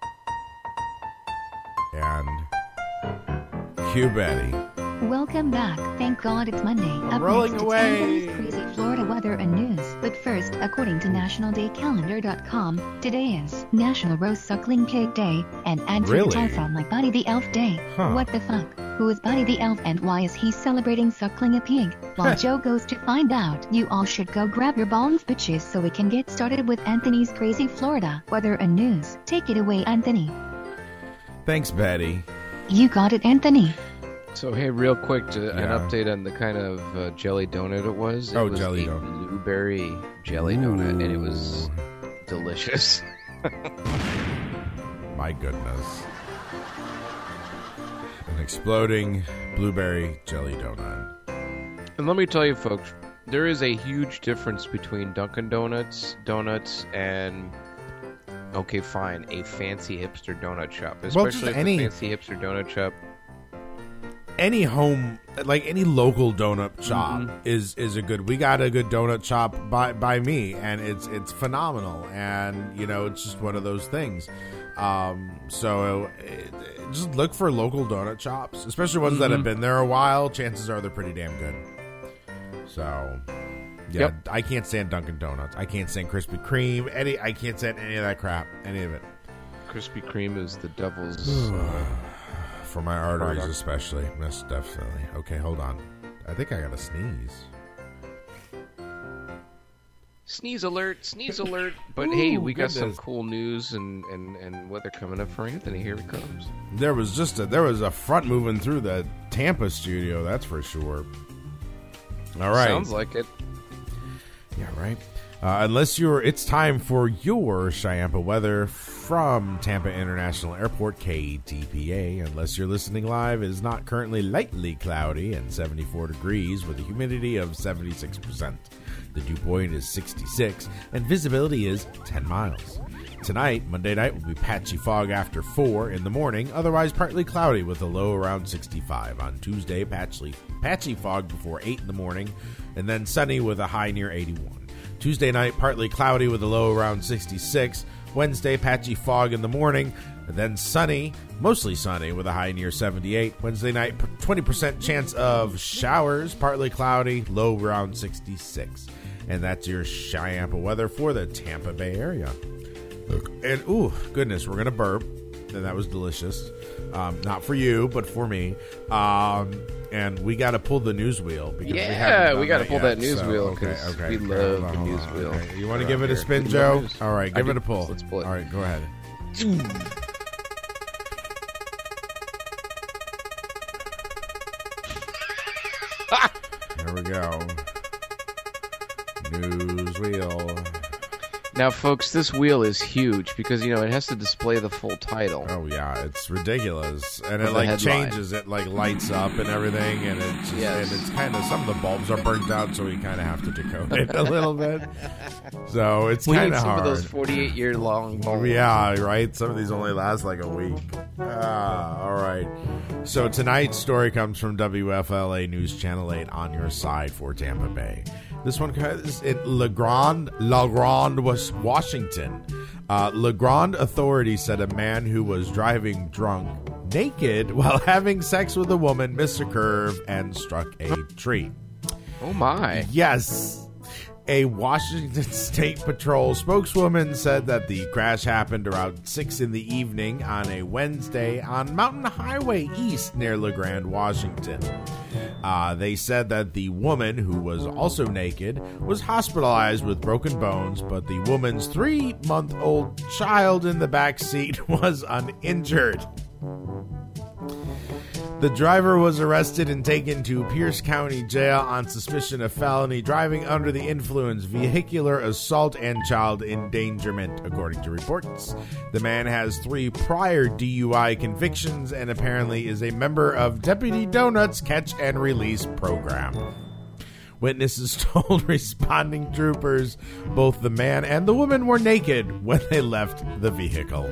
F: And cue Betty.
A: Welcome back. Thank God it's Monday. Up
F: rolling
A: next,
F: away.
A: It's Anthony's crazy Florida weather and news. But first, according to national day calendar dot com, today is National Rose Suckling Cake Day and Andrew
F: Really?
A: Tall from like Buddy the Elf Day.
F: Huh.
A: What the fuck? Who is Buddy the Elf and why is he celebrating suckling a pig? While Joe goes to find out, you all should go grab your bongs, bitches, so we can get started with Anthony's crazy Florida weather and news. Take it away, Anthony.
F: Thanks, Betty.
A: You got it, Anthony.
D: So hey, real quick, to, an
F: Yeah.
D: update on the kind of uh, jelly donut it was. It
F: Oh,
D: was
F: jelly
D: a
F: donut.
D: blueberry jelly donut, and it was delicious.
F: My goodness. An exploding blueberry jelly donut.
D: And let me tell you, folks, there is a huge difference between Dunkin' Donuts donuts and, okay, fine, a fancy hipster donut shop.
F: Well, just
D: Especially if
F: any-
D: the fancy hipster donut shop.
F: Any home, like any local donut shop,
D: Mhm.
F: is is a good. We got a good donut shop by by me, and it's it's phenomenal. And you know, it's just one of those things. Um, so it, it- just look for local donut shops, especially ones that have
D: Mhm.
F: been there a while. Chances are they're pretty damn good. So, yeah,
D: Yep.
F: I can't stand Dunkin' Donuts. I can't stand Krispy Kreme. Any, I can't stand any of that crap. Any of it.
D: Krispy Kreme is the devil's. uh,
F: For my arteries,
D: Product.
F: especially. Yes, definitely. Okay, hold on. I think I got to sneeze.
D: Sneeze alert, sneeze alert. But hey,
F: Ooh,
D: we got some
F: goodness.
D: cool news and, and, and weather coming up for Anthony. Here it comes.
F: There was just a there was a front moving through the Tampa studio. That's for sure. All right.
D: Sounds like it.
F: Yeah, right. Uh, unless you're, it's time for your Chiampa weather from Tampa International Airport, K T P A. Unless you're listening live, it is not currently lightly cloudy and seventy-four degrees with a humidity of seventy-six percent. The dew point is sixty-six and visibility is ten miles. Tonight, Monday night, will be patchy fog after four in the morning, otherwise partly cloudy with a low around sixty-five. On Tuesday, patchy, patchy fog before eight in the morning, and then sunny with a high near eighty-one. Tuesday night, partly cloudy with a low around sixty-six. Wednesday, patchy fog in the morning, and then sunny, mostly sunny with a high near seventy-eight. Wednesday night, twenty percent chance of showers, partly cloudy, low around sixty-six. And that's your Chiampa weather for the Tampa Bay area. And, ooh, goodness, we're going to burp. And that was delicious. Um, not for you, but for me. Um, and we got to pull the news wheel. Because we,
D: Yeah,
F: haven't done
D: we gotta
F: that
D: pull
F: yet.
D: that news
F: So,
D: wheel,
F: Okay,
D: 'cause
F: okay.
D: we
F: okay,
D: love
F: hold on,
D: the
F: hold
D: news
F: on,
D: wheel
F: okay. You want to
D: around
F: give it a
D: here.
F: spin,
D: We love
F: Joe?
D: news.
F: All right,
D: I
F: give
D: do.
F: it a pull.
D: Let's pull it.
F: All right, go ahead. There we go. News wheel.
D: Now, folks, this wheel is huge because, you know, it has to display the full title.
F: Oh, yeah, it's ridiculous. And
D: Of
F: it,
D: the
F: like,
D: headline.
F: changes. It, like, lights up and everything. And, it just,
D: Yes.
F: and it's kind of, some of the bulbs are burnt out, so you kind of have to decode it a little bit. So it's
D: We
F: kind
D: need
F: of
D: some
F: hard.
D: of those forty-eight year long
F: Oh,
D: bulbs.
F: yeah, right? Some of these only last like a week. Ah, all right. So tonight's story comes from W F L A News Channel eight on your side for Tampa Bay. This one is in La Grande, La Grande, was Washington. Uh, La Grande authorities said a man who was driving drunk naked while having sex with a woman missed a curve and struck a tree.
D: Oh, my.
F: Yes. A Washington State Patrol spokeswoman said that the crash happened around six in the evening on a Wednesday on Mountain Highway East near La Grande, Washington. Uh, they said that the woman, who was also naked, was hospitalized with broken bones, but the woman's three-month-old child in the back seat was uninjured. The driver was arrested and taken to Pierce County Jail on suspicion of felony driving under the influence, vehicular assault, and child endangerment, according to reports. The man has three prior D U I convictions and apparently is a member of Deputy Donut's catch and release program. Witnesses told responding troopers both the man and the woman were naked when they left the vehicle.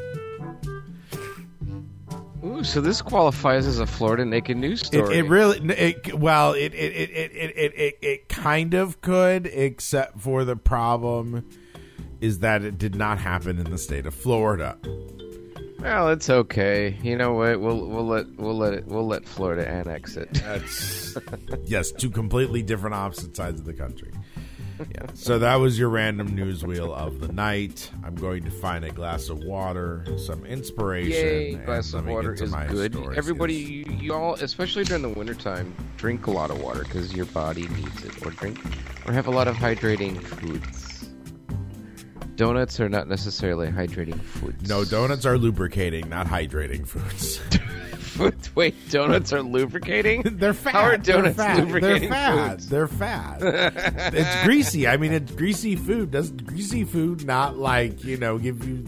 D: Ooh, so this qualifies as a Florida naked news
F: It,
D: story.
F: it really, it, well, it it, it, it, it, it it kind of could, except for the problem is that it did not happen in the state of Florida.
D: Well, it's okay. You know what? We'll we'll let we'll let it we'll let Florida annex it.
F: That's yes, two completely different opposite sides of the country. Yeah. So that was your random news wheel of the night. I'm going to find a glass of water, some inspiration.
D: Yay,
F: and
D: glass
F: let
D: of
F: me
D: water
F: get to
D: is
F: my
D: good.
F: stories.
D: Everybody, you, you all, especially during the wintertime, drink a lot of water because your body needs it. Or drink, or have a lot of hydrating foods. Donuts are not necessarily hydrating foods.
F: No, donuts are lubricating, not hydrating foods.
D: Wait, donuts are lubricating?
F: They're fat.
D: How are donuts
F: They're fat.
D: lubricating
F: They're fat.
D: foods?
F: They're fat. It's greasy. I mean, it's greasy food. Does greasy food not, like, you know, give you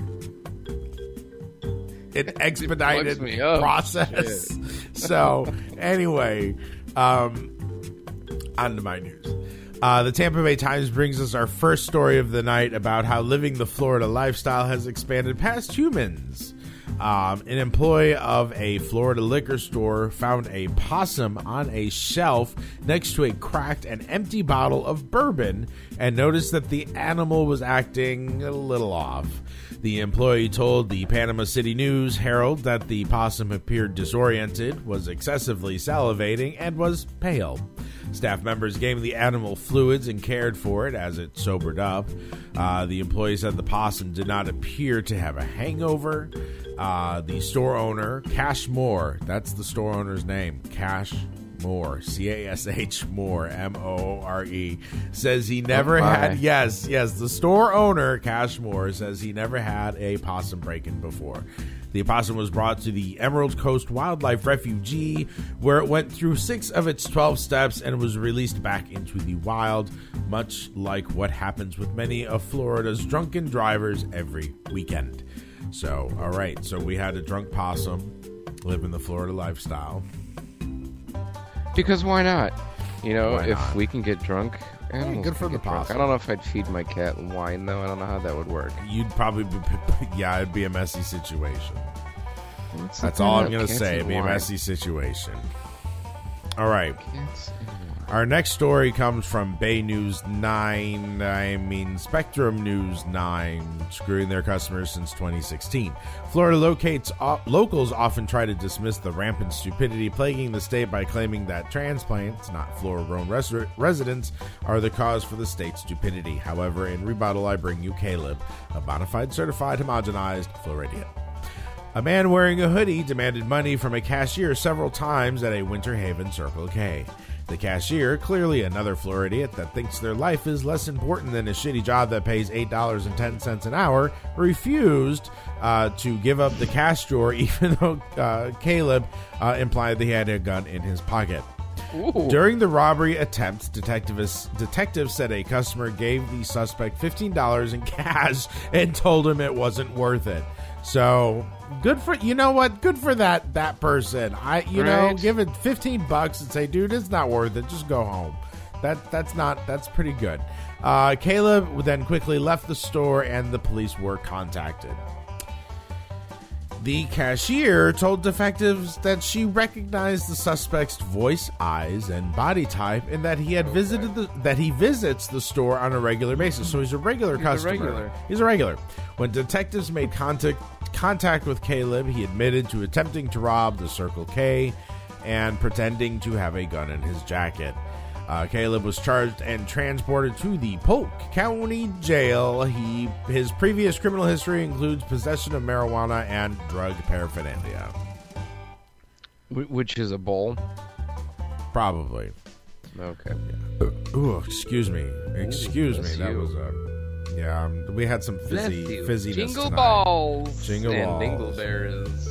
F: an expedited
D: me up.
F: process? So, anyway, um, on to my news. Uh, the Tampa Bay Times brings us our first story of the night about how living the Florida lifestyle has expanded past humans. Um, an employee of a Florida liquor store found a possum on a shelf next to a cracked and empty bottle of bourbon and noticed that the animal was acting a little off. The employee told the Panama City News Herald that the possum appeared disoriented, was excessively salivating, and was pale. Staff members gave the animal fluids and cared for it as it sobered up. Uh, the employee said the possum did not appear to have a hangover. Uh, the store owner, Cash Moore, that's the store owner's name, Cash Moore, C A S H Moore, M O O R E, says he never
D: Oh, my.
F: had, yes, yes, the store owner, Cash Moore, says he never had a possum break-in before. The opossum was brought to the Emerald Coast Wildlife Refuge, where it went through six of its twelve steps and was released back into the wild, much like what happens with many of Florida's drunken drivers every weekend. So, all right, so we had a drunk possum living the Florida lifestyle.
D: Because why not? You know,
F: Why
D: if
F: not?
D: we can get drunk, animals
F: good for
D: can
F: the
D: get drunk.
F: possum.
D: I don't know if I'd feed my cat wine, though. I don't know how that would work.
F: You'd probably be, yeah, it'd be a messy situation.
D: What's
F: That's
D: the
F: all
D: thing
F: I'm going
D: about
F: to
D: cats
F: say.
D: and
F: It'd be a
D: wine?
F: messy situation. All right.
D: Cats and wine.
F: Our next story comes from Bay News nine, I mean Spectrum News nine, screwing their customers since twenty sixteen. Florida locates, uh, locals often try to dismiss the rampant stupidity plaguing the state by claiming that transplants, not Florida-grown res- residents, are the cause for the state's stupidity. However, in rebuttal, I bring you Caleb, a bona fide certified homogenized Floridian. A man wearing a hoodie demanded money from a cashier several times at a Winter Haven Circle K. The cashier, clearly another Floridian that thinks their life is less important than a shitty job that pays eight dollars and ten cents an hour, refused uh, to give up the cash drawer even though uh, Caleb uh, implied that he had a gun in his pocket.
D: Ooh.
F: During the robbery attempt, detectives detectives said a customer gave the suspect fifteen dollars in cash and told him it wasn't worth it. So good for you know what? Good for that that person. I you know
D: Right.
F: give it fifteen bucks and say, dude, it's not worth it. Just go home. That that's not that's pretty good. Uh, Caleb then quickly left the store and the police were contacted. The cashier told detectives that she recognized the suspect's voice, eyes, and body type, and that he had visited the that he visits the store on a regular basis. So he's a regular
D: He's a
F: customer.
D: regular.
F: He's a regular. When detectives made contact contact with Caleb, he admitted to attempting to rob the Circle K and pretending to have a gun in his jacket. Uh, Caleb was charged and transported to the Polk County Jail. He his previous criminal history includes possession of marijuana and drug paraphernalia.
D: Wh- Which is a bowl?
F: Probably.
D: Okay.
F: Ooh, excuse me. Excuse
D: Ooh,
F: me.
D: bless
F: That
D: you.
F: was a yeah. Um, we had some fizzy
D: Bless you.
F: fizziness
D: Jingle
F: tonight.
D: balls
F: Jingle
D: and
F: balls.
D: dingleberries.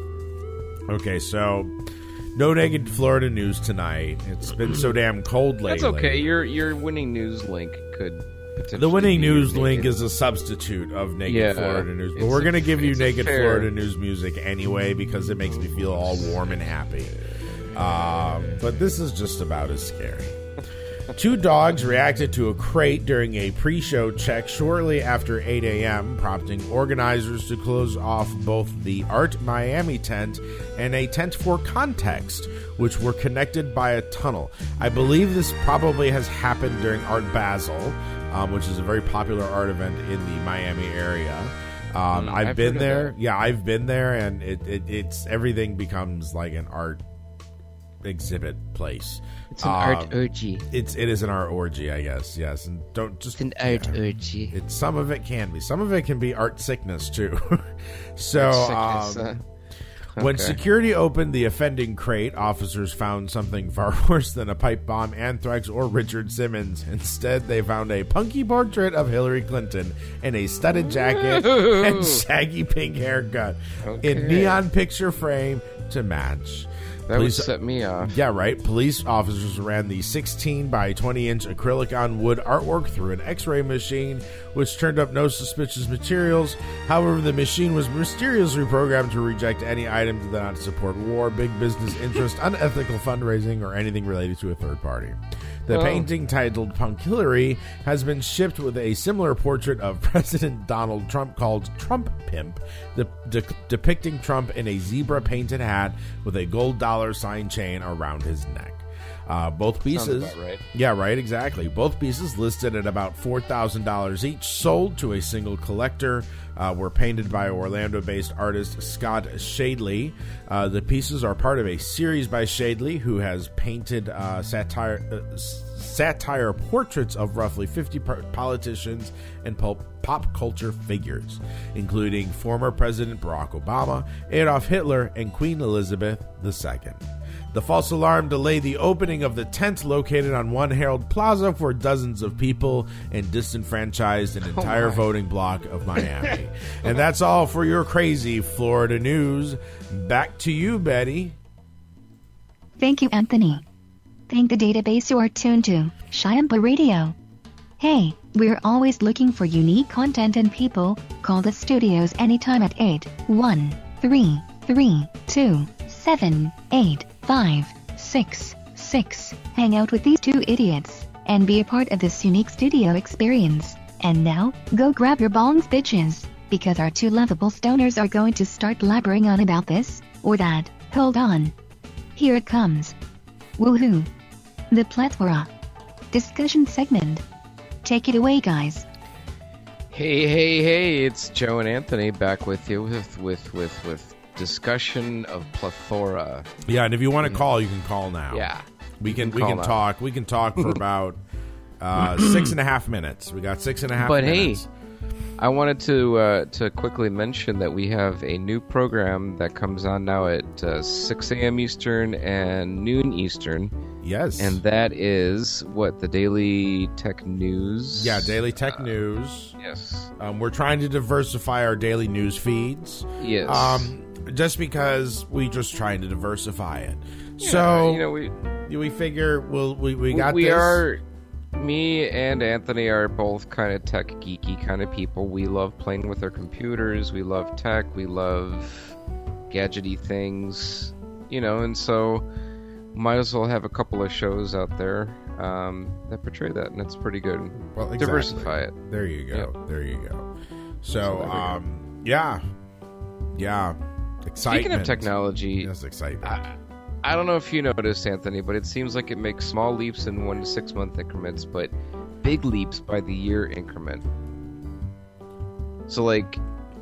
F: Okay, so no naked Florida news tonight. It's been so damn cold lately.
D: That's okay. Your your winning news link could potentially
F: The winning
D: be
F: news
D: naked.
F: link is a substitute of naked
D: Yeah,
F: Florida news, but
D: it's
F: we're
D: a-
F: going to give you
D: it's a
F: naked
D: fair-
F: Florida news music anyway because it makes me feel all warm and happy. Um, but this is just about as scary. Two dogs reacted to a crate during a pre-show check shortly after eight a.m., prompting organizers to close off both the Art Miami tent and a tent for Context, which were connected by a tunnel. I believe this probably has happened during Art Basel, um, which is a very popular art event in the Miami area. Um,
D: Mm,
F: I've,
D: I've
F: been
D: heard of
F: there.
D: that.
F: Yeah, I've been there, and it, it, it's everything becomes like an art exhibit place.
H: It's an art orgy.
F: It's it is an art orgy, I guess. Yes, and don't just
H: It's an art orgy.
F: It's some of it can be. Some of it can be art sickness too. so,
D: Art sickness,
F: um,
D: huh?
F: when
D: Okay.
F: security opened the offending crate, officers found something far worse than a pipe bomb, anthrax, or Richard Simmons. Instead, they found a punky portrait of Hillary Clinton in a studded jacket and shaggy pink haircut in
D: Okay.
F: neon picture frame to match.
D: That would
F: Police-
D: set me off.
F: Yeah, right. Police officers ran the sixteen by twenty inch acrylic on wood artwork through an x-ray machine, which turned up no suspicious materials. However, the machine was mysteriously programmed to reject any items that did not support war, big business interest, unethical fundraising, or anything related to a third party. The
D: Oh.
F: painting, titled Punk Hillary, has been shipped with a similar portrait of President Donald Trump called Trump Pimp, de- de- depicting Trump in a zebra-painted hat with a gold dollar sign chain around his neck. Uh, both pieces,
D: about right.
F: yeah, right, exactly. Both pieces listed at about four thousand dollars each, sold to a single collector. Uh, were painted by Orlando-based artist Scott Shadley. Uh, the pieces are part of a series by Shadley, who has painted uh, satire uh, satire portraits of roughly fifty po- politicians and pulp, pop culture figures, including former President Barack Obama, Adolf Hitler, and Queen Elizabeth the Second. The false alarm delayed the opening of the tent located on One Herald Plaza for dozens of people and disenfranchised an entire
D: my.
F: voting block of Miami. And that's all for your crazy Florida news. Back to you, Betty.
A: Thank you, Anthony. Thank the database you are tuned to, Shiamba Radio. Hey, we're always looking for unique content and people. Call the studios anytime at eight one three three two seven eight five six six. Hang out with these two idiots and be a part of this unique studio experience. And now, go grab your bongs, bitches, because our two lovable stoners are going to start blabbering on about this or that. Hold on. Here it comes. Woohoo. The plethora. Discussion segment. Take it away, guys.
D: Hey, hey, hey! It's Joe and Anthony back with you with with with with discussion of plethora.
F: Yeah, and if you want to call, you can call now.
D: Yeah,
F: we can,
D: can
F: we
D: call
F: can
D: now.
F: talk. We can talk for about uh, six and a half minutes. We got six and a half.
D: But
F: minutes.
D: hey, I wanted to uh, to quickly mention that we have a new program that comes on now at uh, six a.m. Eastern and noon Eastern.
F: Yes,
D: and that is what the Daily Tech News.
F: Yeah, Daily Tech News.
D: Yes,
F: um, we're trying to diversify our daily news feeds.
D: Yes,
F: um, just because we just trying to diversify it.
D: Yeah,
F: so
D: you know we
F: we figure we'll, we we got
D: we
F: this.
D: are. Me and Anthony are both kind of tech geeky kind of people. We love playing with our computers. We love tech. We love gadgety things, you know. And so, might as well have a couple of shows out there um, that portray that, and it's pretty good.
F: Well, exactly.
D: Diversify it.
F: There you go.
D: Yep.
F: There you go. So,
D: So there we
F: um, yeah, yeah. Excitement.
D: Speaking of technology,
F: yes, excitement.
D: I, I don't know if you noticed, Anthony, but it seems like it makes small leaps in one to six month increments, but big leaps by the year increment. So, like,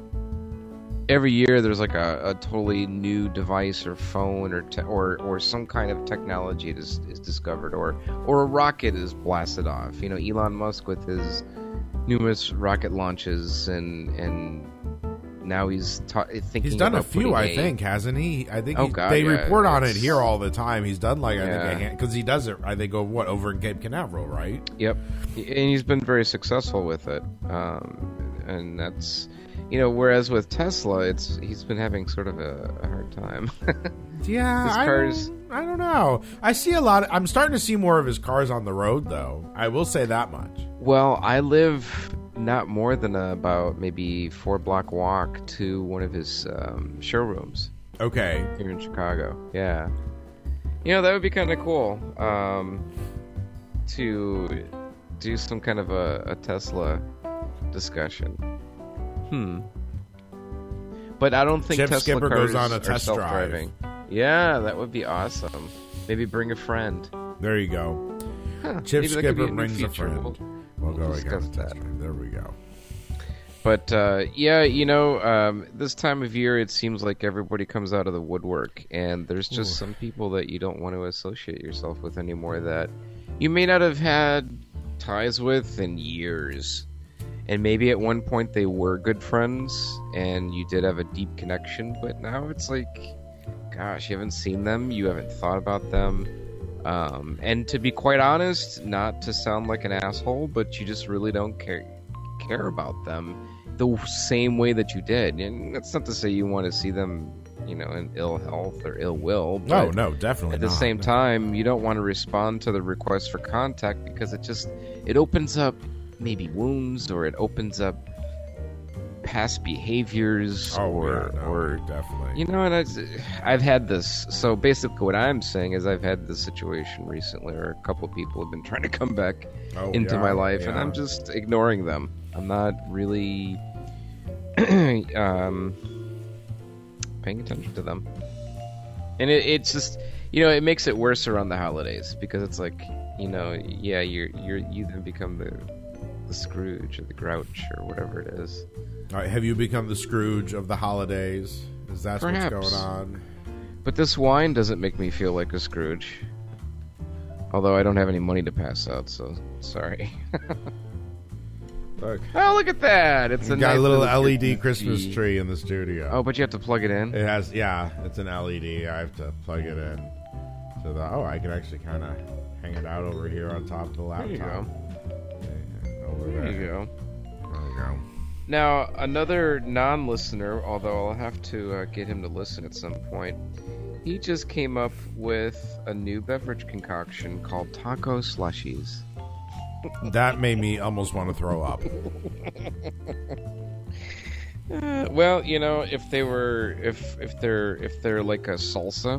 D: every year there's like a, a totally new device or phone or te- or or some kind of technology is is discovered, or or a rocket is blasted off. You know, Elon Musk with his numerous rocket launches, and and now he's ta- thinking.
F: He's done a
D: about
F: few, I
D: putting a-
F: think, hasn't he? I think
D: Oh,
F: he,
D: God,
F: they
D: yeah,
F: report on it
D: it's-
F: here all the time. He's done like I
D: Yeah.
F: think because he does it. I think over what over in Cape Canaveral, right?
D: Yep, and he's been very successful with it, um, and that's, you know, whereas with Tesla, it's he's been having sort of a, a hard time.
F: Yeah,
D: his
F: I
D: cars.
F: don't, I don't know. I see a lot. Of, I'm starting to see more of his cars on the road, though. I will say that much.
D: Well, I live not more than a, about maybe four block walk to one of his um, showrooms.
F: Okay,
D: here in Chicago. Yeah, you know, that would be kind of cool um, to do some kind of a, a Tesla discussion. Hmm. But I don't think
F: Chip
D: Tesla
F: Skipper
D: cars
F: goes on a
D: are
F: test drive.
D: self-driving. Yeah, that would be awesome. Maybe bring a friend.
F: There you go.
D: Huh,
F: Chip
D: maybe that could be
F: Skipper
D: a new
F: brings a
D: feature.
F: friend.
D: We'll-
F: We'll go
D: we'll
F: again on a
D: discuss
F: test drive. There we go.
D: But uh, yeah, you know, um, this time of year, it seems like everybody comes out of the woodwork, and there's just
F: Ooh.
D: some people that you don't want to associate yourself with anymore that you may not have had ties with in years. And maybe at one point they were good friends, and you did have a deep connection, but now it's like, gosh, you haven't seen them, you haven't thought about them. Um, and to be quite honest, not to sound like an asshole, but you just really don't care care about them the same way that you did. And that's not to say you want to see them, you know, in ill health or ill will.
F: No,
D: But
F: no, definitely
D: At the
F: not.
D: same time, you don't want to respond to the request for contact because it just it opens up maybe wounds, or it opens up past behaviors,
F: Oh,
D: or
F: yeah, no,
D: or
F: definitely.
D: you know, and I, I've had this. So basically, what I'm saying is, I've had this situation recently, where a couple of people have been trying to come back
F: Oh,
D: into
F: yeah,
D: my life, and
F: yeah.
D: I'm just ignoring them. I'm not really um, paying attention to them, and it, it's just, you know, it makes it worse around the holidays because it's like, you know, yeah, you're you're you then become the the Scrooge or the Grouch or whatever it is.
F: All right, have you become the Scrooge of the holidays? Is that what's
D: Perhaps.
F: going on?
D: But this wine doesn't make me feel like a Scrooge. Although I don't have any money to pass out, so sorry.
F: Look.
D: Oh, look at that! It's
F: You
D: a
F: got
D: nice
F: a little
D: little
F: L E D
D: Christmas
F: Christmas tree in the studio.
D: Oh, but you have to plug it in?
F: It has, yeah, it's an L E D. I have to plug it in. So that, oh, I can actually kind of hang it out over here on top of the laptop.
D: There you go.
F: Yeah, over
D: There
F: there.
D: you go.
F: There you go.
D: Now, another non-listener, although I'll have to uh, get him to listen at some point, he just came up with a new beverage concoction called Taco Slushies.
F: That made me almost want to throw up.
D: Uh, well, you know, if they were, if if they're if they're like a salsa,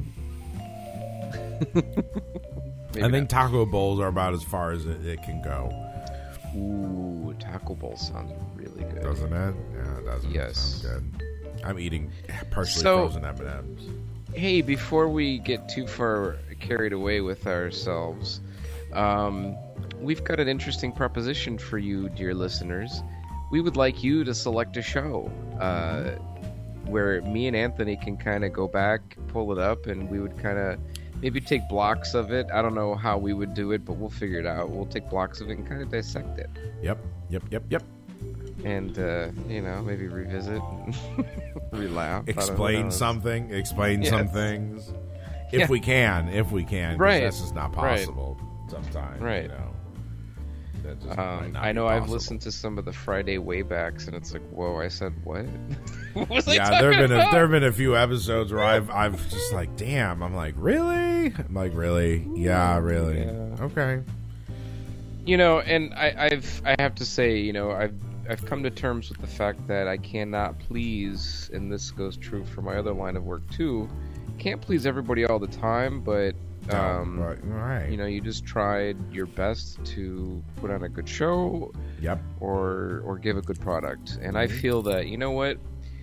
F: I think taco bowls are about as far as it, it can go.
D: Ooh, taco bowl sounds really good,
F: doesn't it? Yeah, it doesn't.
D: Yes.
F: Sound good. I'm eating partially
D: So-
F: frozen M and M's.
D: Hey, before we get too far carried away with ourselves, um, we've got an interesting proposition for you, dear listeners. We would like you to select a show uh, where me and Anthony can kind of go back, pull it up, and we would kind of maybe take blocks of it. I don't know how we would do it, but we'll figure it out. We'll take blocks of it and kind of dissect it.
F: Yep, yep, yep, yep.
D: And, uh, you know, maybe revisit and re-laugh. I don't know, who
F: Explain
D: knows?
F: something. Explain
D: Yes.
F: some things. If
D: Yeah.
F: we can. If we can. 'cause
D: Right.
F: That's just not
D: Right.
F: possible sometimes.
D: Right.
F: You know. That just might
D: Um,
F: not
D: I
F: be
D: know I've
F: possible.
D: listened to some of the Friday waybacks, and it's like, whoa! I said what? What was I
F: Yeah,
D: talking
F: there have been a,
D: about?
F: there have been a few episodes where I've I've just like, damn. I'm like, really? really? I'm like, really? Yeah, really.
D: Yeah.
F: Okay.
D: You know, and I, I've I have to say, you know, I've I've come to terms with the fact that I cannot please, and this goes true for my other line of work too. Can't please everybody all the time, but um,
F: oh, right, right.
D: you know, you just tried your best to put on a good show,
F: yep,
D: or or give a good product, and I feel that, you know what,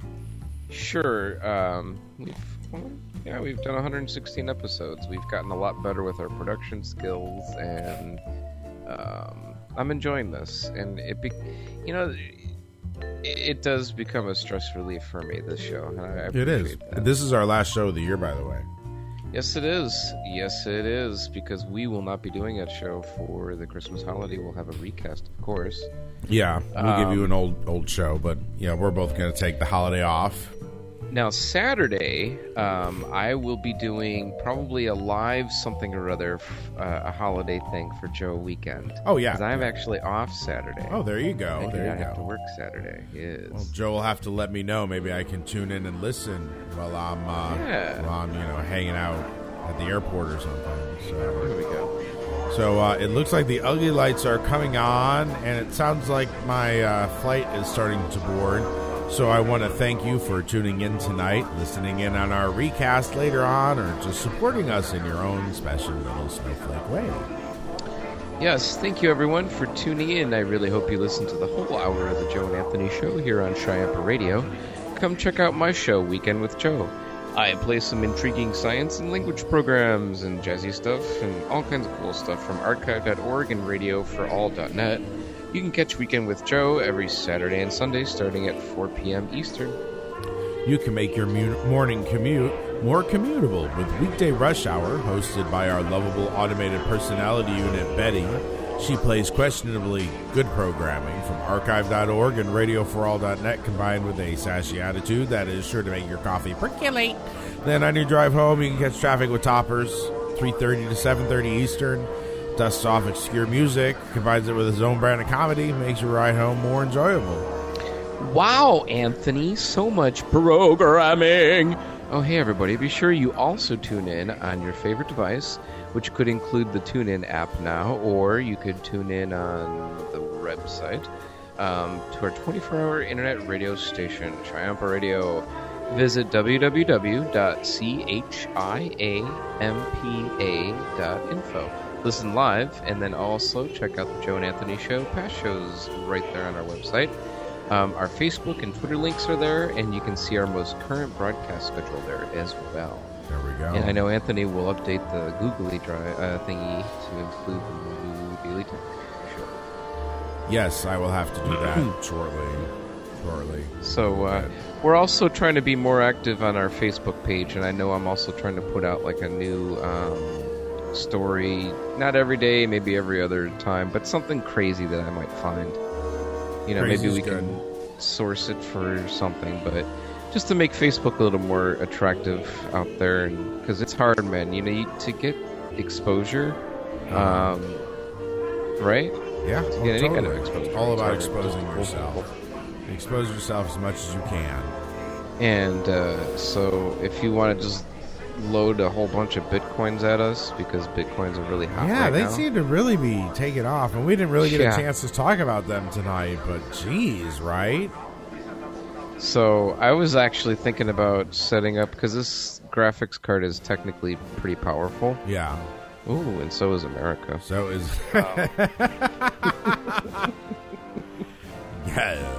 D: sure, um, we've well, yeah we've done one hundred sixteen episodes. We've gotten a lot better with our production skills, and um, I'm enjoying this, and it, be, you know. It does become a stress relief for me, this show. And I
F: it is.
D: That.
F: This is our last show of the year, by the way.
D: Yes, it is. Yes, it is. Because we will not be doing that show for the Christmas holiday. We'll have a recast, of course.
F: Yeah, we'll
D: um,
F: give you an old old show. But, yeah, we're both going to take the holiday off.
D: Now, Saturday, um, I will be doing probably a live something or other, uh, a holiday thing for Joe Weekend.
F: Oh, yeah.
D: Because I'm actually off Saturday.
F: Oh, there you go.
D: I
F: there you
D: I
F: go.
D: have to work Saturday. Yes.
F: Well, Joe will have to let me know. Maybe I can tune in and listen while I'm, uh,
D: yeah.
F: while I'm, you know, hanging out at the airport or something. So
D: there we go.
F: So uh, it looks like the ugly lights are coming on, and it sounds like my uh, flight is starting to board. So I want to thank you for tuning in tonight, listening in on our recast later on, or just supporting us in your own special little snowflake way.
D: Yes, thank you everyone for tuning in. I really hope you listen to the whole hour of the Joe and Anthony Show here on Chiampa Radio. Come check out my show, Weekend with Joe. I play some intriguing science and language programs and jazzy stuff and all kinds of cool stuff from archive dot org and radio for all dot net. You can catch Weekend with Joe every Saturday and Sunday starting at four p.m. Eastern.
F: You can make your mu- morning commute more commutable with Weekday Rush Hour, hosted by our lovable automated personality unit, Betty. She plays questionably good programming from archive dot org and radio for all dot net, combined with a sassy attitude that is sure to make your coffee percolate. Then on your drive home, you can catch Traffic with Toppers, three thirty to seven thirty Eastern. Dusts off obscure music, combines it with his own brand of comedy, makes your ride home more enjoyable.
D: Wow, Anthony, so much programming! Oh, hey everybody, be sure you also tune in on your favorite device, which could include the TuneIn app now, or you could tune in on the website, um, to our twenty-four hour internet radio station, Chiampa Radio. Visit w w w dot chiampa dot info. Listen live, and then also check out the Joe and Anthony Show past shows right there on our website. Um, our Facebook and Twitter links are there, and you can see our most current broadcast schedule there as well.
F: There we go.
D: And I know Anthony will update the Googly Drive uh, thingy to include the new Daily Tech Show.
F: Yes, I will have to do that shortly. Shortly.
D: So uh, we're also trying to be more active on our Facebook page, and I know I'm also trying to put out like a new um, story, not every day, maybe every other time, but something crazy that I might find. You know,
F: Crazy's
D: maybe we
F: good.
D: can source it for something, but just to make Facebook a little more attractive out there, because it's hard, man. You know, you, to get exposure, um, right?
F: Yeah,
D: to
F: well,
D: get any
F: totally.
D: kind of exposure.
F: It's all
D: it's
F: about
D: hard.
F: exposing yourself. Expose yourself as much as you can.
D: And uh, so, if you want to just load a whole bunch of bitcoins at us, because bitcoins are really hot
F: Yeah,
D: right
F: they
D: now.
F: seem to really be taking off, and we didn't really get
D: Yeah.
F: a chance to talk about them tonight, but geez, right?
D: So I was actually thinking about setting up, because this graphics card is technically pretty powerful.
F: Yeah.
D: Ooh, and so is America.
F: So is... yeah.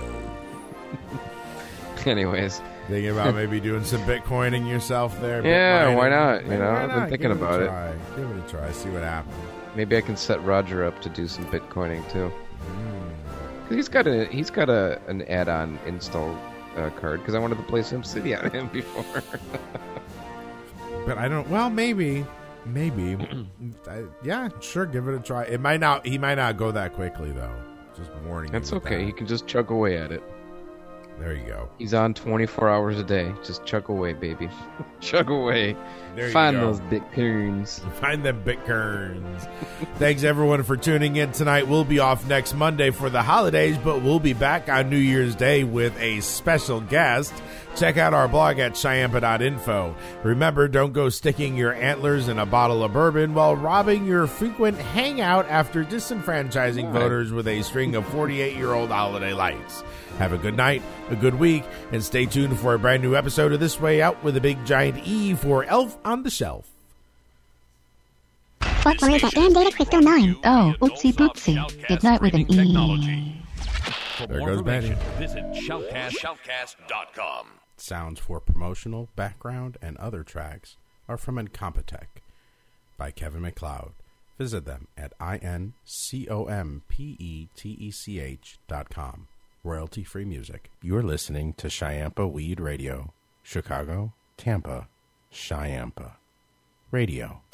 D: Anyways.
F: Thinking about maybe doing some Bitcoining yourself there?
D: Yeah,
F: Bitmining?
D: why not? You
F: Hey,
D: know,
F: why
D: I've been
F: not?
D: thinking
F: Give
D: about
F: it.
D: it.
F: A try. Give it a try. See what happens.
D: Maybe I can set Roger up to do some Bitcoining too.
F: Mm.
D: 'Cause he's got a he's got a an add-on install uh, card, because I wanted to play SimCity on him before.
F: But I don't. Well, maybe, maybe. I, yeah, sure. Give it a try. It might not. He might not go that quickly, though. Just warning.
D: That's
F: you with
D: okay.
F: that.
D: He can just chug away at it.
F: There you go.
D: He's on twenty-four hours a day. Just chug away, baby. Chug away.
F: There you
D: Find
F: go.
D: those bitcoins.
F: Find them bitcoins. Thanks, everyone, for tuning in tonight. We'll be off next Monday for the holidays, but we'll be back on New Year's Day with a special guest. Check out our blog at Cheyampa dot info. Remember, don't go sticking your antlers in a bottle of bourbon while robbing your frequent hangout after disenfranchising
D: Right.
F: voters with a string of forty-eight-year-old holiday lights. Have a good night, a good week, and stay tuned for a brand new episode of This Way Out with a big giant E for Elf on the Shelf.
A: What was that damn Data Crystal nine? Oh, oopsie poopsie. Good night with an E.
B: For
F: There
B: more
F: goes Benny.
B: information, visit shoutcast shoutcast dot com.
F: Sounds for promotional, background, and other tracks are from Incompetech by Kevin MacLeod. Visit them at I N C O M P E T E C H dot com. Royalty-free music. You're listening to Cheyampa Weed Radio. Chicago, Tampa, Cheyampa Radio.